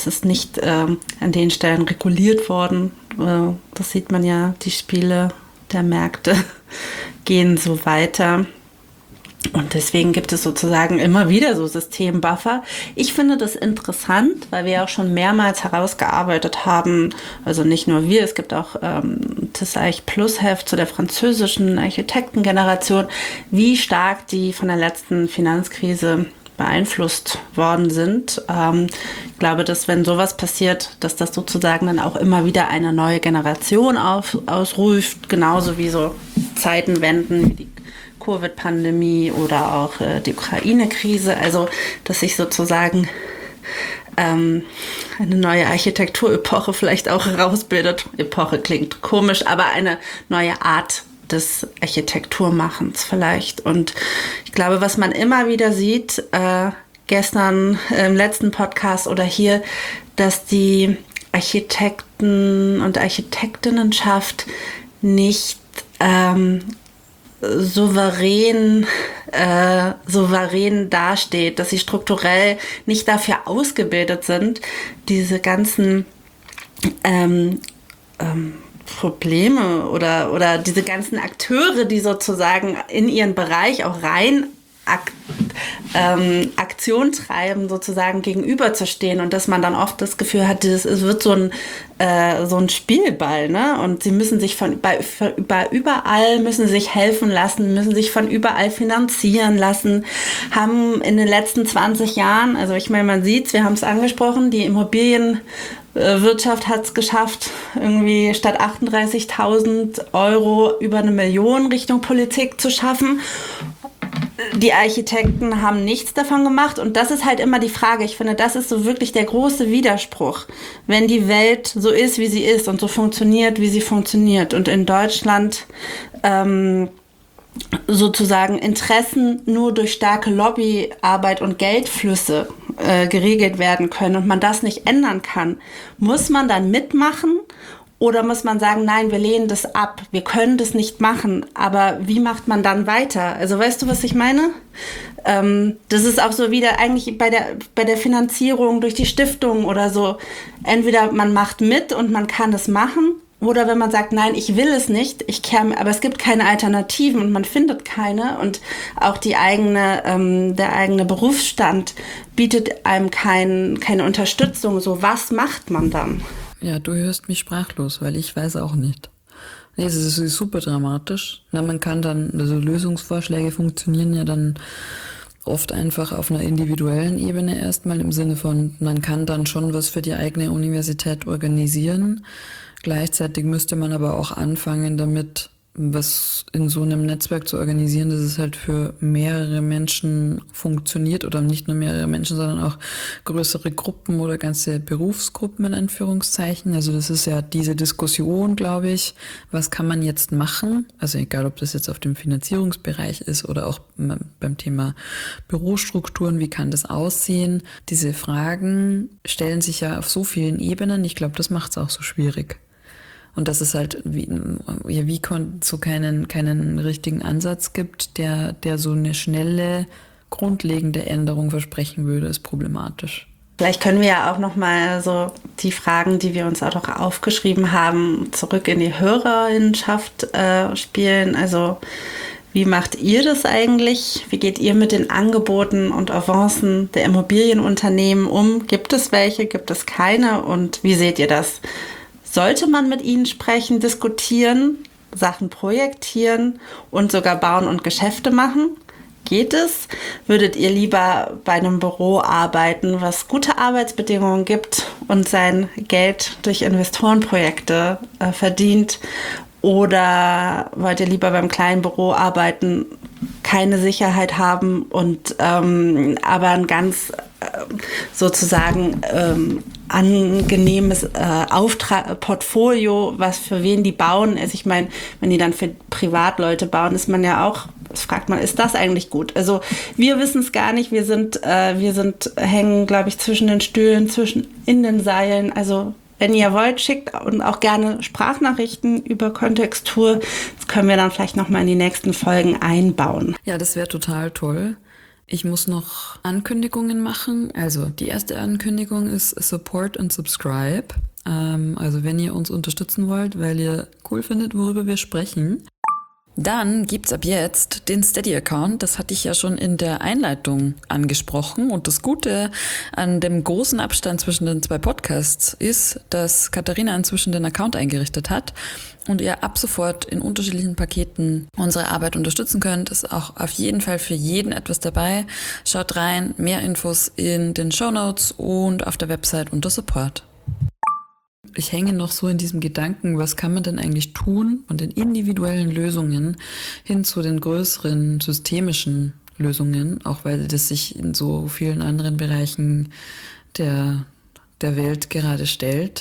A: an den Stellen reguliert worden. Das sieht man ja, die Spiele der Märkte gehen so weiter. Und deswegen gibt es sozusagen immer wieder so Systembuffer. Ich finde das interessant, weil wir auch schon mehrmals herausgearbeitet haben, also nicht nur wir, es gibt auch das Eich Plus Heft zu der französischen Architektengeneration, wie stark die von der letzten Finanzkrise beeinflusst worden sind. Ich glaube, dass wenn sowas passiert, dass das sozusagen dann auch immer wieder eine neue Generation ausruft, genauso wie so Zeitenwenden wie die Covid-Pandemie oder auch die Ukraine-Krise, also dass sich sozusagen eine neue Architekturepoche vielleicht auch herausbildet. Epoche klingt komisch, aber eine neue Art des Architekturmachens vielleicht. Und ich glaube, was man immer wieder sieht, gestern im letzten Podcast oder hier, dass die Architekten und Architektinnenschaft nicht souverän dasteht, dass sie strukturell nicht dafür ausgebildet sind, diese ganzen Probleme oder diese ganzen Akteure, die sozusagen in ihren Bereich auch Aktion treiben, sozusagen gegenüberzustehen und dass man dann oft das Gefühl hat, es wird so ein Spielball, ne? Und sie müssen sich von überall müssen sie sich helfen lassen, müssen sich von überall finanzieren lassen, haben in den letzten 20 Jahren, also ich meine, man sieht's, wir haben es angesprochen, die Immobilienwirtschaft hat es geschafft, irgendwie statt 38.000 Euro über 1 Million Richtung Politik zu schaffen. Die Architekten haben nichts davon gemacht und das ist halt immer die Frage. Ich finde, das ist so wirklich der große Widerspruch, wenn die Welt so ist, wie sie ist und so funktioniert, wie sie funktioniert und in Deutschland sozusagen Interessen nur durch starke Lobbyarbeit und Geldflüsse geregelt werden können und man das nicht ändern kann, muss man dann mitmachen? Oder muss man sagen, nein, wir lehnen das ab, wir können das nicht machen, aber wie macht man dann weiter? Also weißt du, was ich meine? Das ist auch so wieder eigentlich bei der Finanzierung durch die Stiftung oder so. Entweder man macht mit und man kann es machen, oder wenn man sagt, nein, ich will es nicht, aber es gibt keine Alternativen und man findet keine und auch der eigene Berufsstand bietet einem keine Unterstützung. So, was macht man dann?
B: Ja, du hörst mich sprachlos, weil ich weiß auch nicht. Nee, es ist super dramatisch. Na, man kann dann, also Lösungsvorschläge funktionieren ja dann oft einfach auf einer individuellen Ebene erstmal im Sinne von, man kann dann schon was für die eigene Universität organisieren. Gleichzeitig müsste man aber auch anfangen damit, was in so einem Netzwerk zu organisieren, dass es halt für mehrere Menschen funktioniert oder nicht nur mehrere Menschen, sondern auch größere Gruppen oder ganze Berufsgruppen in Anführungszeichen. Also das ist ja diese Diskussion, glaube ich, was kann man jetzt machen? Also egal, ob das jetzt auf dem Finanzierungsbereich ist oder auch beim Thema Bürostrukturen, wie kann das aussehen? Diese Fragen stellen sich ja auf so vielen Ebenen. Ich glaube, das macht es auch so schwierig. Und dass es halt so keinen richtigen Ansatz gibt, der so eine schnelle, grundlegende Änderung versprechen würde, ist problematisch.
A: Vielleicht können wir ja auch nochmal so die Fragen, die wir uns auch noch aufgeschrieben haben, zurück in die Hörerinnenschaft spielen. Also wie macht ihr das eigentlich? Wie geht ihr mit den Angeboten und Avancen der Immobilienunternehmen um? Gibt es welche? Gibt es keine? Und wie seht ihr das? Sollte man mit ihnen sprechen, diskutieren, Sachen projektieren und sogar bauen und Geschäfte machen? Geht es? Würdet ihr lieber bei einem Büro arbeiten, was gute Arbeitsbedingungen gibt und sein Geld durch Investorenprojekte verdient? Oder wollt ihr lieber beim kleinen Büro arbeiten, keine Sicherheit haben und aber ein ganz sozusagen angenehmes Portfolio, was für wen die bauen. Also ich meine, wenn die dann für Privatleute bauen, ist man ja auch, fragt man, ist das eigentlich gut? Also wir wissen es gar nicht. Wir hängen, glaube ich, zwischen den Stühlen, in den Seilen. Also wenn ihr wollt, schickt und auch gerne Sprachnachrichten über Kontextur. Das können wir dann vielleicht nochmal in die nächsten Folgen einbauen.
B: Ja, das wäre total toll. Ich muss noch Ankündigungen machen. Also die erste Ankündigung ist Support und Subscribe. Also wenn ihr uns unterstützen wollt, weil ihr cool findet, worüber wir sprechen. Dann gibt's ab jetzt den Steady-Account. Das hatte ich ja schon in der Einleitung angesprochen. Und das Gute an dem großen Abstand zwischen den zwei Podcasts ist, dass Katharina inzwischen den Account eingerichtet hat und ihr ab sofort in unterschiedlichen Paketen unsere Arbeit unterstützen könnt. Ist auch auf jeden Fall für jeden etwas dabei. Schaut rein, mehr Infos in den Shownotes und auf der Website unter Support. Ich hänge noch so in diesem Gedanken, was kann man denn eigentlich tun von den individuellen Lösungen hin zu den größeren systemischen Lösungen, auch weil das sich in so vielen anderen Bereichen der Welt gerade stellt.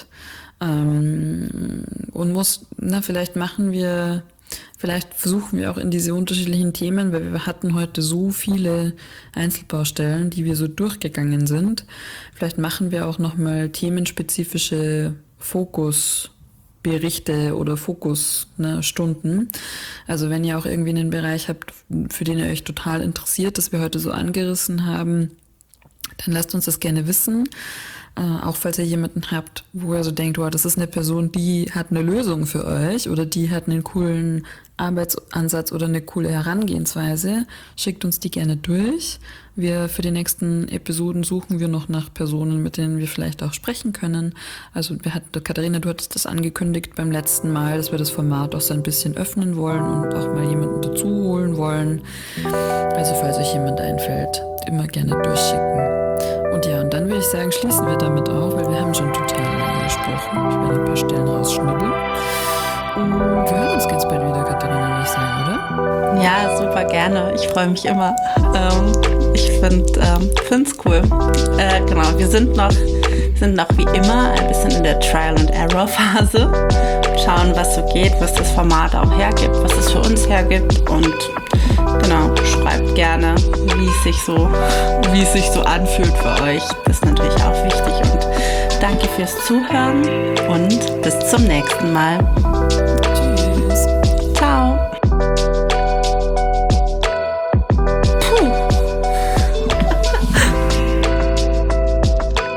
B: Vielleicht versuchen wir auch in diese unterschiedlichen Themen, weil wir hatten heute so viele Einzelbaustellen, die wir so durchgegangen sind. Vielleicht machen wir auch nochmal themenspezifische Fokusberichte oder Fokusstunden. Also wenn ihr auch irgendwie einen Bereich habt, für den ihr euch total interessiert, das wir heute so angerissen haben, dann lasst uns das gerne wissen. Auch falls ihr jemanden habt, wo ihr so denkt, wow, das ist eine Person, die hat eine Lösung für euch oder die hat einen coolen Arbeitsansatz oder eine coole Herangehensweise, schickt uns die gerne durch. Für die nächsten Episoden suchen wir noch nach Personen, mit denen wir vielleicht auch sprechen können. Also Katharina, du hattest das angekündigt beim letzten Mal, dass wir das Format auch so ein bisschen öffnen wollen und auch mal jemanden dazu holen wollen. Also falls euch jemand einfällt, immer gerne durchschicken. Und ja, und dann würde ich sagen, schließen wir damit auf, weil wir haben schon total lange gesprochen. Ich werde ein paar Stellen rausschnibbeln. Und wir hören uns ganz bald wieder, Katharina, würde ich sagen, oder?
A: Ja, super gerne. Ich freue mich immer. Ich finde es cool. Genau, wir sind noch wie immer ein bisschen in der Trial-and-Error-Phase. Schauen, was so geht, was das Format auch hergibt, was es für uns hergibt. Und genau, schreibt gerne, wie es sich so anfühlt für euch. Das ist natürlich auch wichtig. Und danke fürs Zuhören und bis zum nächsten Mal.
B: Tschüss.
A: Ciao. Puh.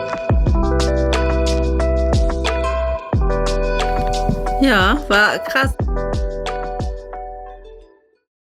A: Ja, war krass.